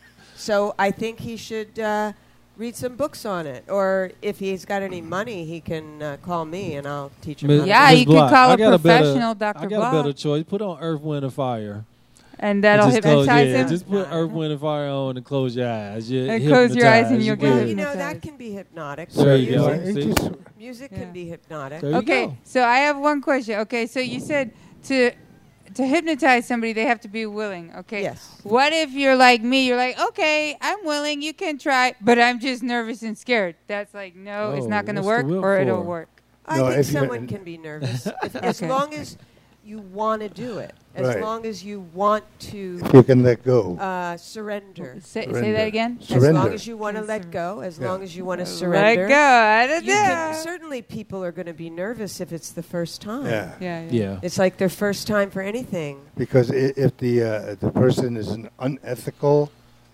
so I think he should uh, read some books on it. Or if he's got any money, he can uh, call me and I'll teach him. Miss- how to Yeah, do Miss you could Block, call I a got better- professional Doctor I got Block. a better choice. Put on Earth, Wind, and Fire. and that'll And just close, hypnotize yeah, him. just put Nah. Earth, Wind, and Fire on and close your eyes. You And close your eyes and hypnotized. you'll You get Well, good. you know hypnotized. that can be hypnotic. There you go. Music, He See? just- music Yeah. can be hypnotic. There you Okay, go. so I have one question. Okay, so you said to to hypnotize somebody, they have to be willing. Okay. Yes. What if you're like me? You're like, okay, I'm willing. You can try, but I'm just nervous and scared. That's like, no, it's Oh, not going to what's the work, will or it'll for? work. I No, think if you- someone can be nervous if, as Okay. long as you want to do it, as Right. long as you want to You can let go. uh, surrender. Say, say Surrender. that again. As Surrender. long as you want to let Sur- go, as Yeah. long as you want to Let surrender. go. I don't You know. can, certainly, people are going to be nervous if it's the first time. Yeah. Yeah, yeah. Yeah. It's like their first time for anything. Because i- if the uh, the person is an unethical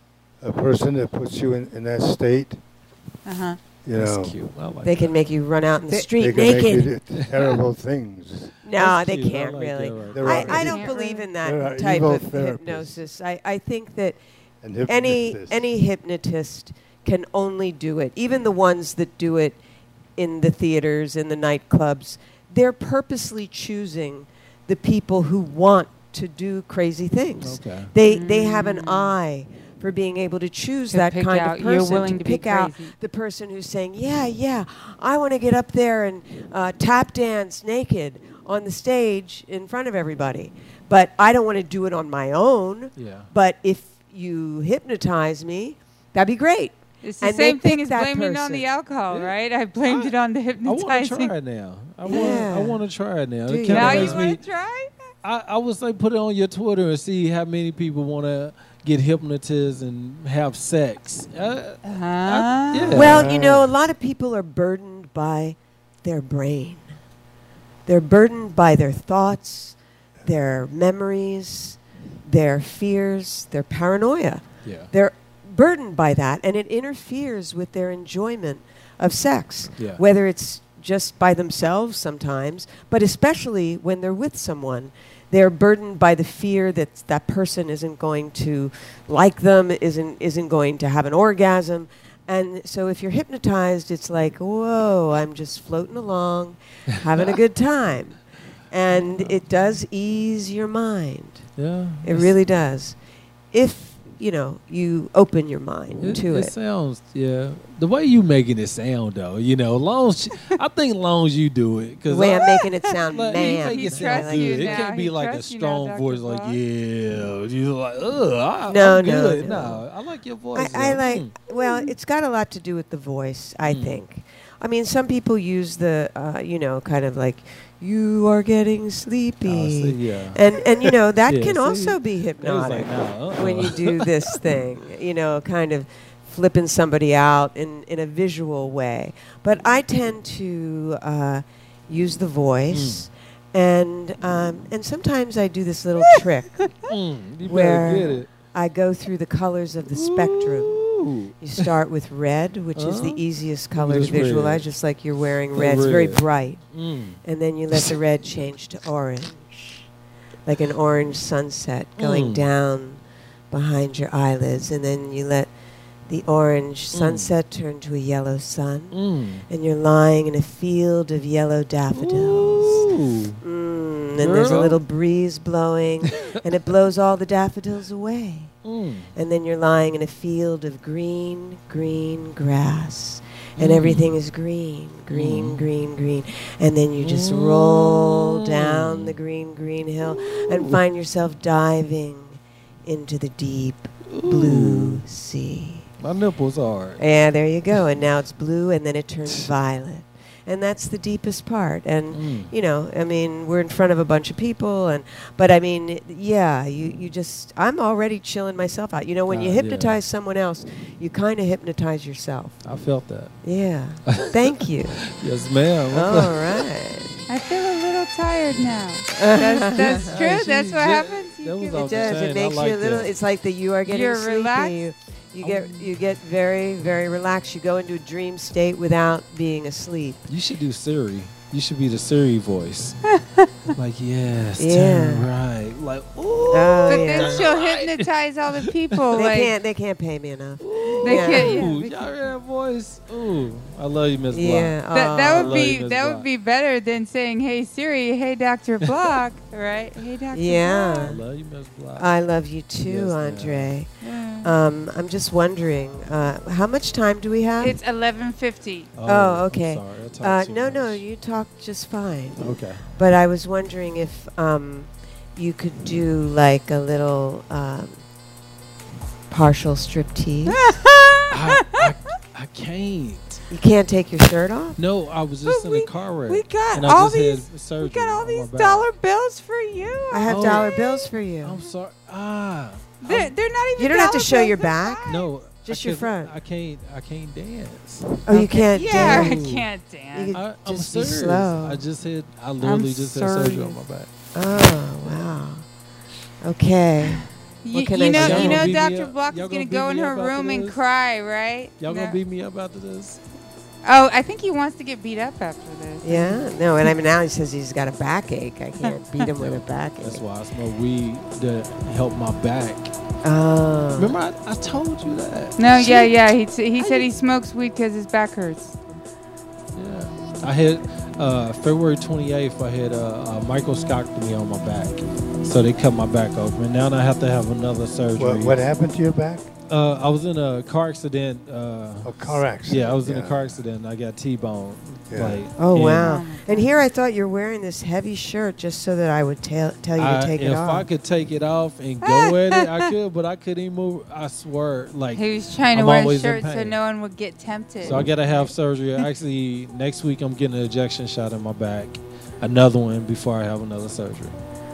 a person that puts you in, in that state, Uh-huh. you That's know, cute. I like They that. can make you run out in the They- they street can naked. make you do terrible things. No, That's they cute. I can't like really. that right There I, are- I don't Can't believe really. in that There are type evil of therapists. hypnosis. I, I think that And any hypnotists. any hypnotist can only do it. Even the ones that do it in the theaters, in the nightclubs, they're purposely choosing the people who want to do crazy things. Okay. They they have an eye for being able to choose To that pick kind out- of you're person willing to to be pick out crazy. the person who's saying, yeah, yeah, I want to get up there and uh, tap dance naked on the stage in front of everybody, but I don't want to do it on my own. Yeah. But if you hypnotize me, that'd be great. It's the And they same thing pick as that blaming it on person. the alcohol, Yeah. right? I blamed I- it on the I want to hypnotizing. try it now. I Yeah. want. I want to try it now. Do It you? kinda Now you makes me. want to try? I, I would say put it on your Twitter and see how many people want to get hypnotized and have sex. Uh, Uh-huh. yeah. Well, you know, a lot of people are burdened by their brain. They're burdened by their thoughts, their memories, their fears, their paranoia. Yeah. They're burdened by that, and it interferes with their enjoyment of sex, Yeah. whether it's just by themselves sometimes, but especially when they're with someone. They're burdened by the fear that that person isn't going to like them, isn't isn't going to have an orgasm. And so if you're hypnotized, it's like, whoa, I'm just floating along, having a good time. And it does ease your mind. Yeah. It it's- really does. If, you know, you open your mind It, to it it. sounds, yeah. The way you making it sound, though, you know, long as I think long as you do it, The because way I'm making it sound, like, you man. make He it sound trusts good. you It now. can't be He like a trusts you now, strong Doctor voice, like Block. yeah. You're like, ugh, I, No, I'm no, good. no. No, I like your I, voice. I though. like, Mm. well, it's got a lot to do with the voice, I Mm. think. I mean, some people use the, uh, you know, kind of like, you are getting Oh, sleepy. see, yeah. And, and, you know, that Yeah, can see, also be They was hypnotic like, nah, uh-uh. when you do this thing, you know, kind of flipping somebody out in, in a visual way. But I tend to uh, use the voice. And um, and sometimes I do this little trick. Mm, you where- better get it. I go through the colors of the spectrum. Ooh. You start with red, which is the Uh-huh. easiest color to Just red. visualize, just like you're wearing The red. It's very red. bright. Mm. And then you let the red change to orange, like an orange sunset going Mm. down behind your eyelids. And then you let the orange sunset turn to a yellow sun. Mm. And you're lying in a field of yellow daffodils. Ooh. Mm, and there's a Girl. little breeze blowing, and it blows all the daffodils away. Mm. And then you're lying in a field of green, green grass. And Mm. everything is green, green, Mm. green, green. And then you just roll Mm. down the green, green hill and find yourself diving into the deep blue sea. My nipples hard. Yeah, there you go. And now it's blue, and then it turns violet. And that's the deepest part. And, Mm. you know, I mean, we're in front of a bunch of people. and But, I mean, it- yeah, you, you just, I'm already chilling myself out. You know, when you Ah, yeah. hypnotize someone else, you kind of hypnotize yourself. I felt that. Yeah. Thank you. Yes, ma'am. All right. I feel a little tired now. That's, that's Oh, true. she That's what did- happens. You that was give all It it the does. chain. It makes I you a like little. that. It's like that you are getting You're sleepy. relaxed? You, you get you get very very relaxed. You go into a dream state without being asleep. You should do Siri. You should be the Siri voice. Like, yes, Yeah. turn right. Like, ooh. Oh, But yeah. then she'll hypnotize all the people. They like, can't. They can't pay me enough. They Yeah. can't. Ooh, Yeah. y'all hear that voice? Ooh, I love you, Miss Yeah. Block. That, Oh. that I would love you, be Miss that Block. would be better than saying, "Hey Siri, hey Doctor Block," right? Hey Doctor Yeah. I Block. love you, Miss Block. I love you too, Yes, ma'am. Andre. Yeah. Um, I'm just wondering, uh, how much time do we have? It's eleven fifty. Oh, I'm okay. sorry, I talked uh, too no, no, much. you talk just fine. Okay. But I was wondering if um, you could do like a little um, partial striptease. I, I, I can't. You can't take your shirt off? No, I was just But in we- a car wreck. we got and I all just these- Had surgery We got all on my these back. dollar bills for you. I have Oh. dollar bills for you. I'm sorry. Ah. They're, I'm- they're not even. You don't have to dollar show bills, your they're back. fine. no. Just I your couldn't- front. I can't. I can't dance. Oh, you Okay. can't Yeah, I dance. can't dance. You- I, I'm Just be serious. slow. I just had. I literally just had sorry. surgery on my back. Oh, wow. Okay. You, can you I know, say? you know, Y'all gonna beat me Doctor up? Block Y'all is gonna gonna go beat in me her up after room and this? cry, right? Y'all No. gonna beat me up after this? Oh, I think he wants to get beat up after this. Yeah. No, and I mean now he says he's got a backache. I can't beat him with a backache. That's why I smoke weed to help my back. Oh. Remember, I, I told you that. No, yeah, Shit. yeah. He t- he How said you- he smokes weed because his back hurts. Yeah. I had uh, February twenty-eighth. I had a, a microscopy on my back, so they cut my back open. Now I have to have another surgery. What, what happened to your back? Uh, I was in a car accident. Uh, A car accident. yeah, I was in yeah. a car accident. And I got T-boned. Yeah. Like, Oh, and wow. Oh, my And here I thought you're wearing this heavy shirt just so that I would tell tell you I- to take if it off. I could take it off and go at it, I could, but I couldn't even move. I swear, like, He was trying to I'm wear a always in shirt so pain. no one would get tempted. so I gotta have surgery. Actually, next week I'm getting an injection shot in my back, another one before I have another surgery.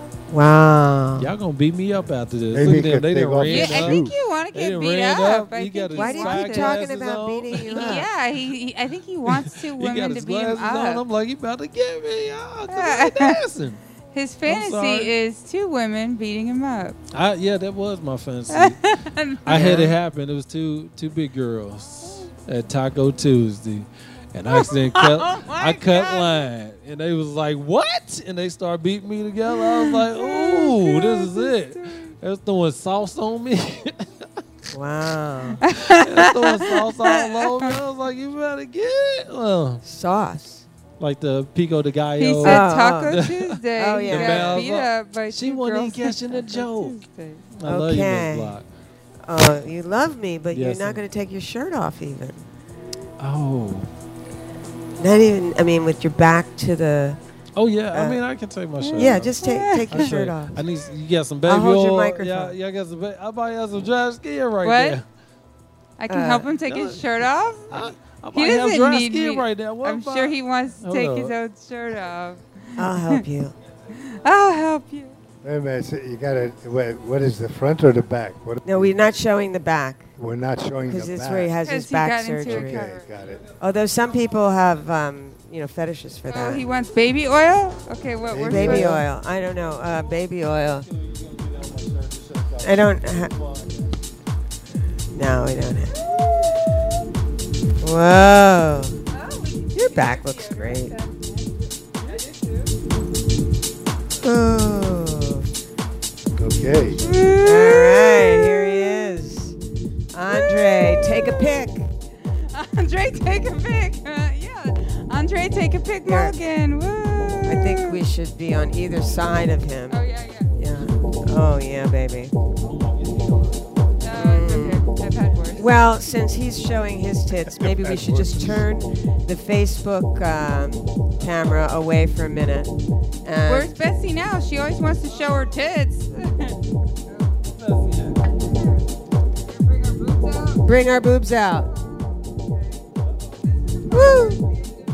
Wow. Y'all gonna beat me up after this? Maybe Look you at them, could they take done off ran yeah, your I up. think you want to They get done beat ran up. up. I He think got his Why do you wants keep to. talking glasses about on. beating you up? Yeah, he, he. I think he wants two He got women his to beat him glasses on. up. I'm like, he about to get me, y'all. 'Cause I ain't dancing. His sorry. fantasy is two women beating him up. I, yeah, that was my fantasy. I had it happen. It was two two big girls at Taco Tuesday, and I accidentally cut. Oh my I cut God. line, and they was like, "What?" And they started beating me together. I was like, "Ooh, this is it." They was throwing sauce on me. Wow. They was throwing sauce all over me. I was like, "You better get it." Well, Sauce. like the pico de gallo. He said Oh, Taco oh. Tuesday. Oh, He yeah. got Bells beat up. up by She two wasn't even girls on catching the Taco joke. Tuesday. I love you, Okay. Miss Block. Oh, you love me, but Yes, you're not sir. going to take your shirt off even. Oh, Not even. I mean, with your back to the. oh yeah. I Uh, mean, I can take my shirt. Yeah, off. just take take your I shirt say, off. I need. s- You got some baby I'll hold oil. your Yeah, microphone. yeah. I got some. Ba- I might have some dry skin right What? there. I can Uh, help him take no. his shirt off. I, I He might have doesn't dry need skin me. right now. What I'm if I- sure he wants to Hold take up. his own shirt off. I'll help you. I'll help you. Wait a minute. So you got to. What is the front or the back? What? No, we're not showing the back We're not showing the because back. it's where he has his 'Cause he back got into a surgery. Okay, cover. got it. Although some people have, um, you know, fetishes for Oh, that. he wants baby oil? Okay, what? we're Baby supposed- oil. I don't know. Uh, baby oil. I don't. Ha- no, I don't have. Whoa. Your back looks great. Ooh. Okay. All right, here he is. Andre, take a pic. Andre, take a pic. Uh, yeah. Andre, take a pic, Here. Morgan. Woo. I think we should be on either side of him. Oh yeah, yeah. Yeah. Oh yeah, baby. Uh, it's okay. I've had worse. Well, since he's showing his tits, maybe we should just turn the Facebook um, camera away for a minute. And Where's Bessie now? She always wants to show her tits. Bring our boobs out. bring our boobs out. Woo!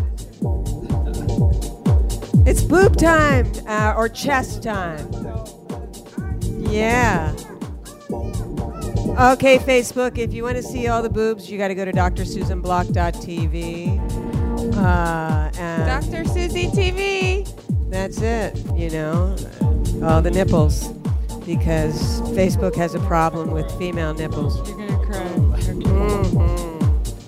It's boob time uh, or chest time. Yeah. Okay, Facebook, if you want to see all the boobs, you got to go to d r susan block dot t v. Uh, and Doctor Susie T V. that's it, you know, all the nipples, because Facebook has a problem with female nipples. You're gonna cry. Mm-hmm.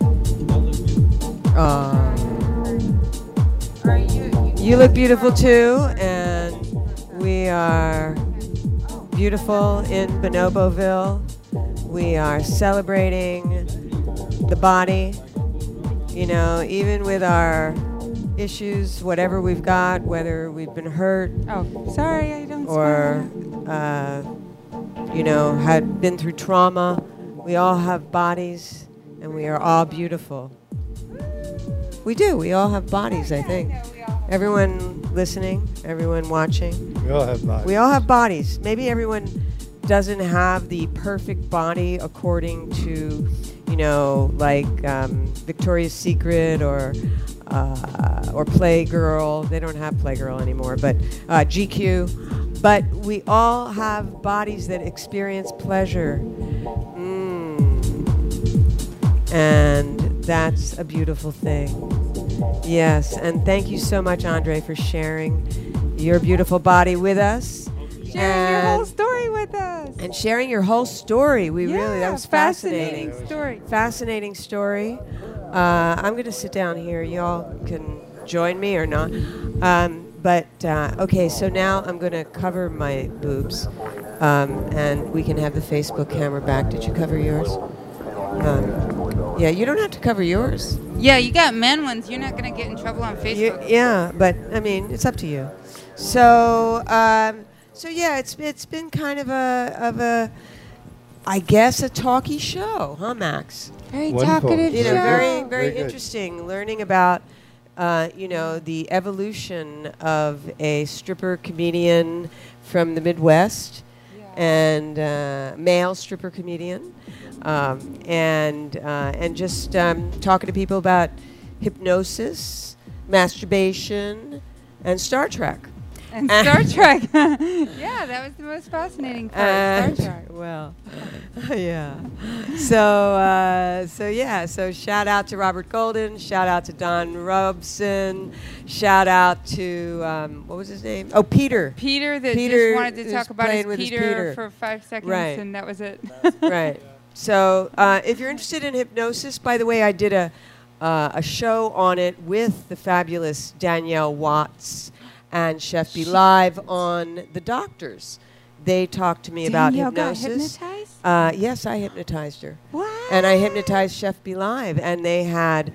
Uh, Are you? you look beautiful too, and we are beautiful in Bonoboville. We are celebrating the body, you know, even with our issues, whatever we've got, whether we've been hurt Oh, sorry, I don't. or, uh, you know, had been through trauma. We all have bodies, and we are all beautiful. We do. We all have bodies, I think. Everyone listening, everyone watching. We all have bodies. We all have bodies. Maybe everyone doesn't have the perfect body according to, you know, like um, Victoria's Secret or uh, or Playgirl. They don't have Playgirl anymore, but uh, G Q. But we all have bodies that experience pleasure. Mm. And that's a beautiful thing. Yes, and thank you so much, Andre, for sharing your beautiful body with us. Sharing your whole And- story with us. and sharing your whole story. We really, that Yeah, was fascinating. fascinating story. Fascinating story. Uh, I'm going to sit down here. Y'all can join me or not. Um, but, uh, okay, so now I'm going to cover my boobs. Um, and we can have the Facebook camera back. Did you cover yours? Um, yeah, you don't have to cover yours. Yeah, you got men ones. You're not gonna get in trouble on You- Facebook. yeah, but I mean, it's up to you. So, um, so yeah, it's it's been kind of a of a, I guess, a talky show, huh, Max? Very Wonderful. talkative You know, show. very very, Very good. interesting. Learning about, uh, you know, the evolution of a stripper comedian from the Midwest, and uh, male stripper comedian. Um, and uh, and just um, talking to people about hypnosis, masturbation, and Star Trek. And Star Trek. Yeah, that was the most fascinating part. And- Star Trek. Well, yeah. So uh, so yeah. So shout out to Robert Golden. Shout out to Don Robson. Shout out to um, what was his name? Oh, Peter. Peter that Peter just wanted to is talk about playing his with his Peter, Peter. for five seconds, Right. and that was it. Right. So, uh, if you're interested in hypnosis, by the way, I did a uh, a show on it with the fabulous Danielle Watts and Chef Be Live on The Doctors. They talked to me about Danielle got hypnosis. hypnotized? Uh, yes, I hypnotized her, What? and I hypnotized Chef Be Live, and they had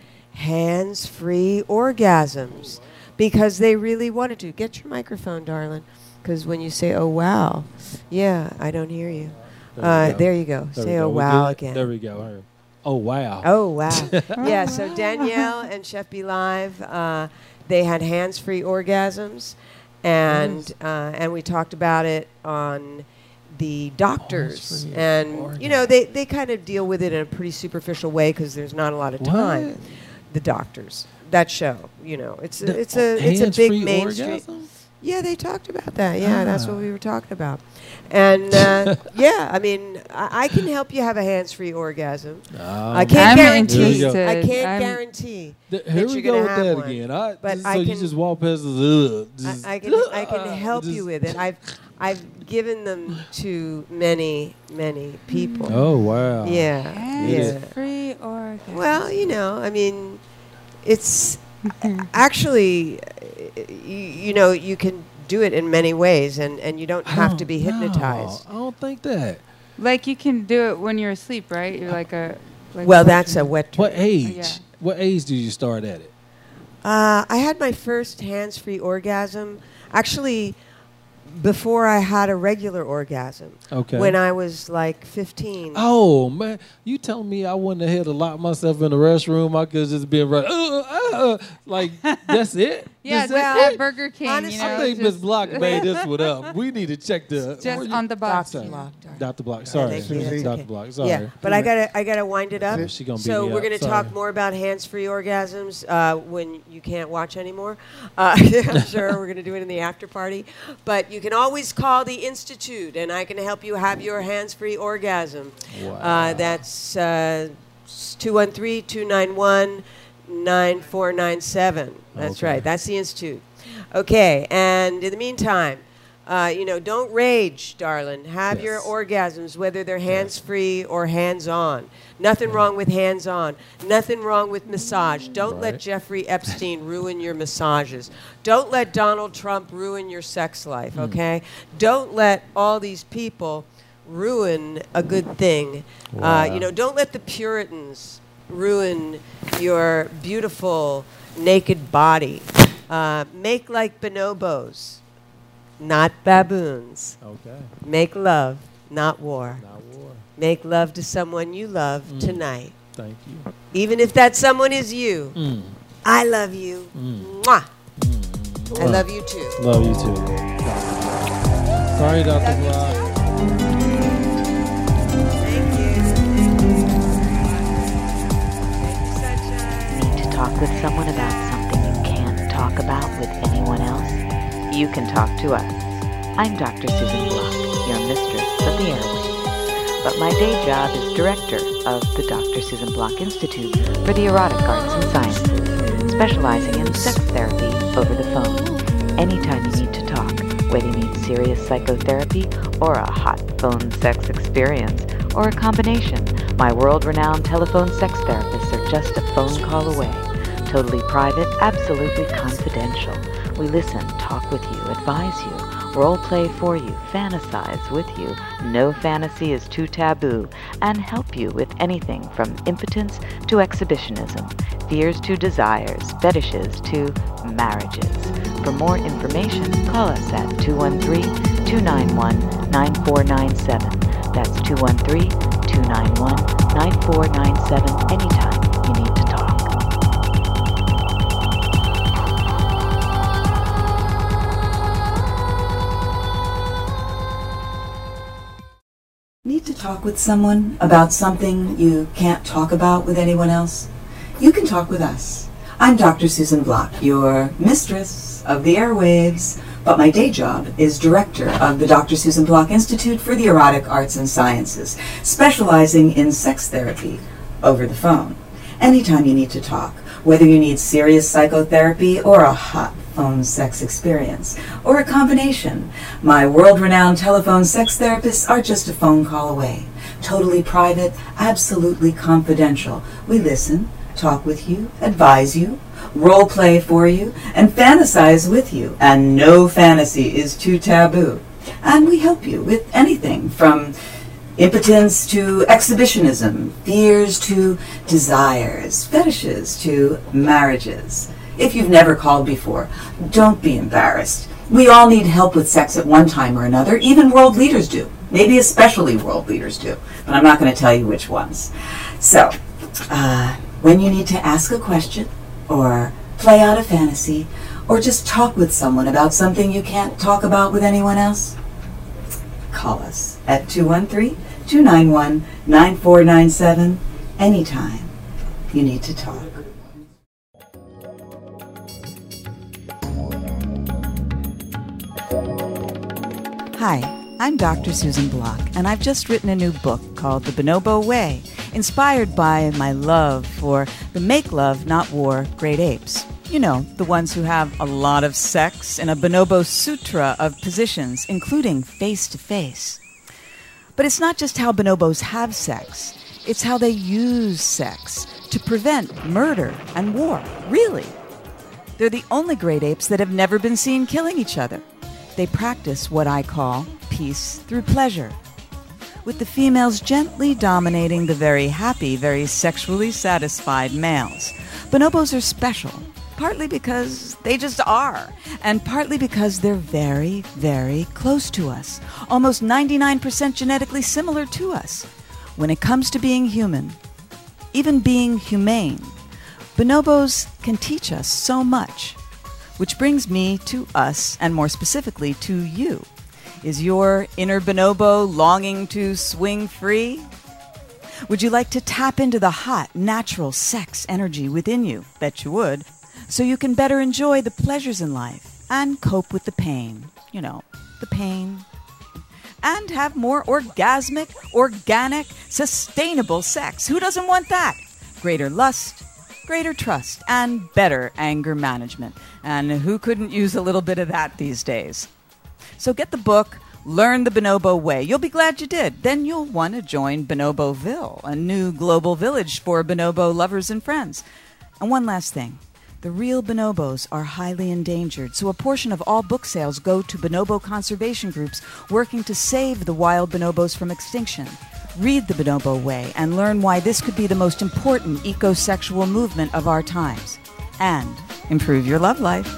hands-free orgasms because they really wanted to. Get your microphone, darling, because when you say "oh wow," yeah, I don't hear you. There we Uh, go. there you go. There Say we "oh go. We wow" did it. again. There we go. Her. Oh wow. Oh wow! Yeah. So Danielle and Chef Be Live, uh, they had hands-free orgasms, and uh, and we talked about it on the Doctors, Hands-free and you know they, they kind of deal with it in a pretty superficial way because there's not a lot of time. What? The Doctors, that show, you know, it's a, The it's a it's a big hands-free mainstream. orgasm? Yeah, they talked about that. Yeah, that's what Ah. we were talking about. And uh, yeah, I mean, I, I can help you have a hands-free orgasm. Ah, I can't I'm guarantee. interested. I can't I'm- guarantee. Th- that here you're we go gonna with have that one. again. I, But just, I so you can- just walk past the. Just, I, I can I can help you just- with it. I've I've given them to many many people. Oh wow. Yeah, yeah. Free orgasm. Well, you know, I mean, it's actually, uh, you, you know, you can do it in many ways, and, and you don't I have don't to be know. hypnotized. I don't think that. Like you can do it when you're asleep, right? You're like a. Like Well, a that's a wet dream. What age? Yeah. What age do you start at it? Uh, I had my first hands-free orgasm, actually, before I had a regular orgasm. Okay. When I was like fifteen. Oh man, you telling me I wouldn't have had to lock myself in the restroom? I could just been right, uh, uh, uh, like that's it. Yeah, Is just that at it? Burger King. honestly, you know, I think just- Miss Block made this one up. We need to check the Just where you- on the box. Doctor Block, darling. Doctor Block. Sorry, Thank you, that's Doctor okay. Block. Sorry. Yeah, but I gotta, I gotta wind it up. Yeah, she gonna beat so me we're up. gonna Sorry. talk more about hands-free orgasms uh, when you can't watch anymore. Uh, I'm sure we're gonna do it in the after party. But you can always call the Institute, and I can help you have your hands-free orgasm. Wow. Uh, that's uh, two one three, two nine one, nine four nine seven. That's Okay. right. That's the Institute. Okay, and in the meantime, uh, you know, don't rage, darling. Have your Yes. orgasms, whether they're hands-free or hands-on. Nothing wrong with hands-on. Nothing wrong with massage. Don't let Right. Jeffrey Epstein ruin your massages. Don't let Donald Trump ruin your sex life, okay? Don't let all these people ruin a good thing. Uh, Wow. you know, don't let the Puritans ruin your beautiful naked body. Uh, make like bonobos, not baboons. Okay. Make love, not war. Not war. Make love to someone you love Mm. tonight. Thank you. Even if that someone is you. Mm. I love you. Mm. Mwah. Mm. I love you too. Love you too. Doctor Block. Sorry, Doctor Love you Block. Thank you. Thank you, sunshine. Need to talk with someone about something you can't talk about with anyone else? You can talk to us. I'm Doctor Susan Block, your mistress of the airwaves. But my day job is director of the Doctor Susan Block Institute for the Erotic Arts and Sciences, specializing in sex therapy over the phone. Anytime you need to talk, whether you need serious psychotherapy or a hot phone sex experience, or a combination, my world-renowned telephone sex therapists are just a phone call away. Totally private, absolutely confidential. We listen, talk with you, advise you, role play for you, fantasize with you. No fantasy is too taboo, and help you with anything from impotence to exhibitionism, fears to desires, fetishes to marriages. For more information, call us at two one three, two nine one, nine four nine seven. That's two one three, two nine one, nine four nine seven anytime you need to talk. Need to talk with someone about something you can't talk about with anyone else? You can talk with us. I'm Doctor Susan Block, your mistress of the airwaves, but my day job is director of the Doctor Susan Block Institute for the Erotic Arts and Sciences, specializing in sex therapy over the phone. Anytime you need to talk, whether you need serious psychotherapy or a hot phone sex experience, or a combination, my world-renowned telephone sex therapists are just a phone call away. Totally private, absolutely confidential. We listen, talk with you, advise you, role play for you, and fantasize with you. And no fantasy is too taboo. And we help you with anything from impotence to exhibitionism, fears to desires, fetishes to marriages. If you've never called before, don't be embarrassed. We all need help with sex at one time or another. Even world leaders do. Maybe especially world leaders do. But I'm not going to tell you which ones. So, uh, when you need to ask a question, or play out a fantasy, or just talk with someone about something you can't talk about with anyone else, call us at two one three, two nine one, nine four nine seven anytime you need to talk. Hi, I'm Doctor Susan Block, and I've just written a new book called The Bonobo Way, inspired by my love for the make love, not war great apes. You know, the ones who have a lot of sex in a bonobo sutra of positions, including face-to-face. But it's not just how bonobos have sex, it's how they use sex to prevent murder and war, really. They're the only great apes that have never been seen killing each other. They practice what I call peace through pleasure, with the females gently dominating the very happy, very sexually satisfied males. Bonobos are special, partly because they just are, and partly because they're very, very close to us, almost ninety-nine percent genetically similar to us. When it comes to being human, even being humane, bonobos can teach us so much. Which brings me to us, and more specifically to you. Is your inner bonobo longing to swing free? Would you like to tap into the hot, natural sex energy within you? Bet you would. So you can better enjoy the pleasures in life and cope with the pain. You know, the pain. And have more orgasmic, organic, sustainable sex. Who doesn't want that? Greater lust, greater trust, and better anger management. And who couldn't use a little bit of that these days? So get the book, Learn the Bonobo Way. You'll be glad you did. Then you'll want to join Bonoboville, a new global village for bonobo lovers and friends. And one last thing. The real bonobos are highly endangered, so a portion of all book sales go to bonobo conservation groups working to save the wild bonobos from extinction. Read The Bonobo Way and learn why this could be the most important ecosexual movement of our times. And improve your love life.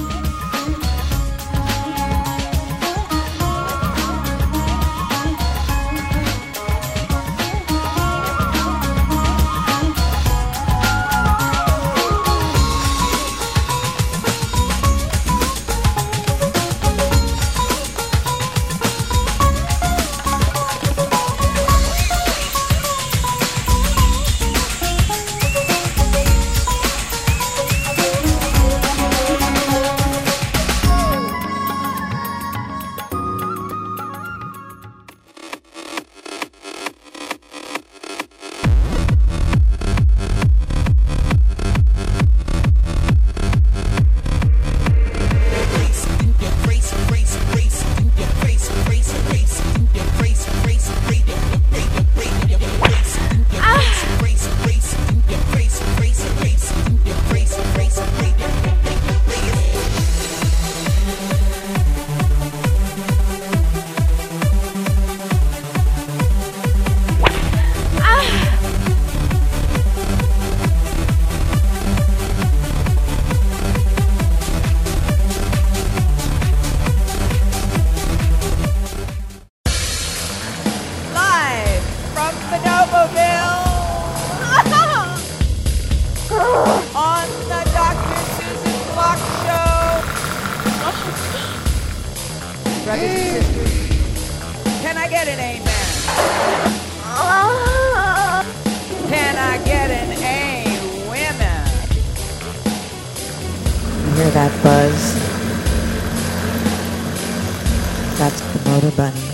Can I get an amen? Can I get an A, women? You hear that buzz? That's the motor bunny.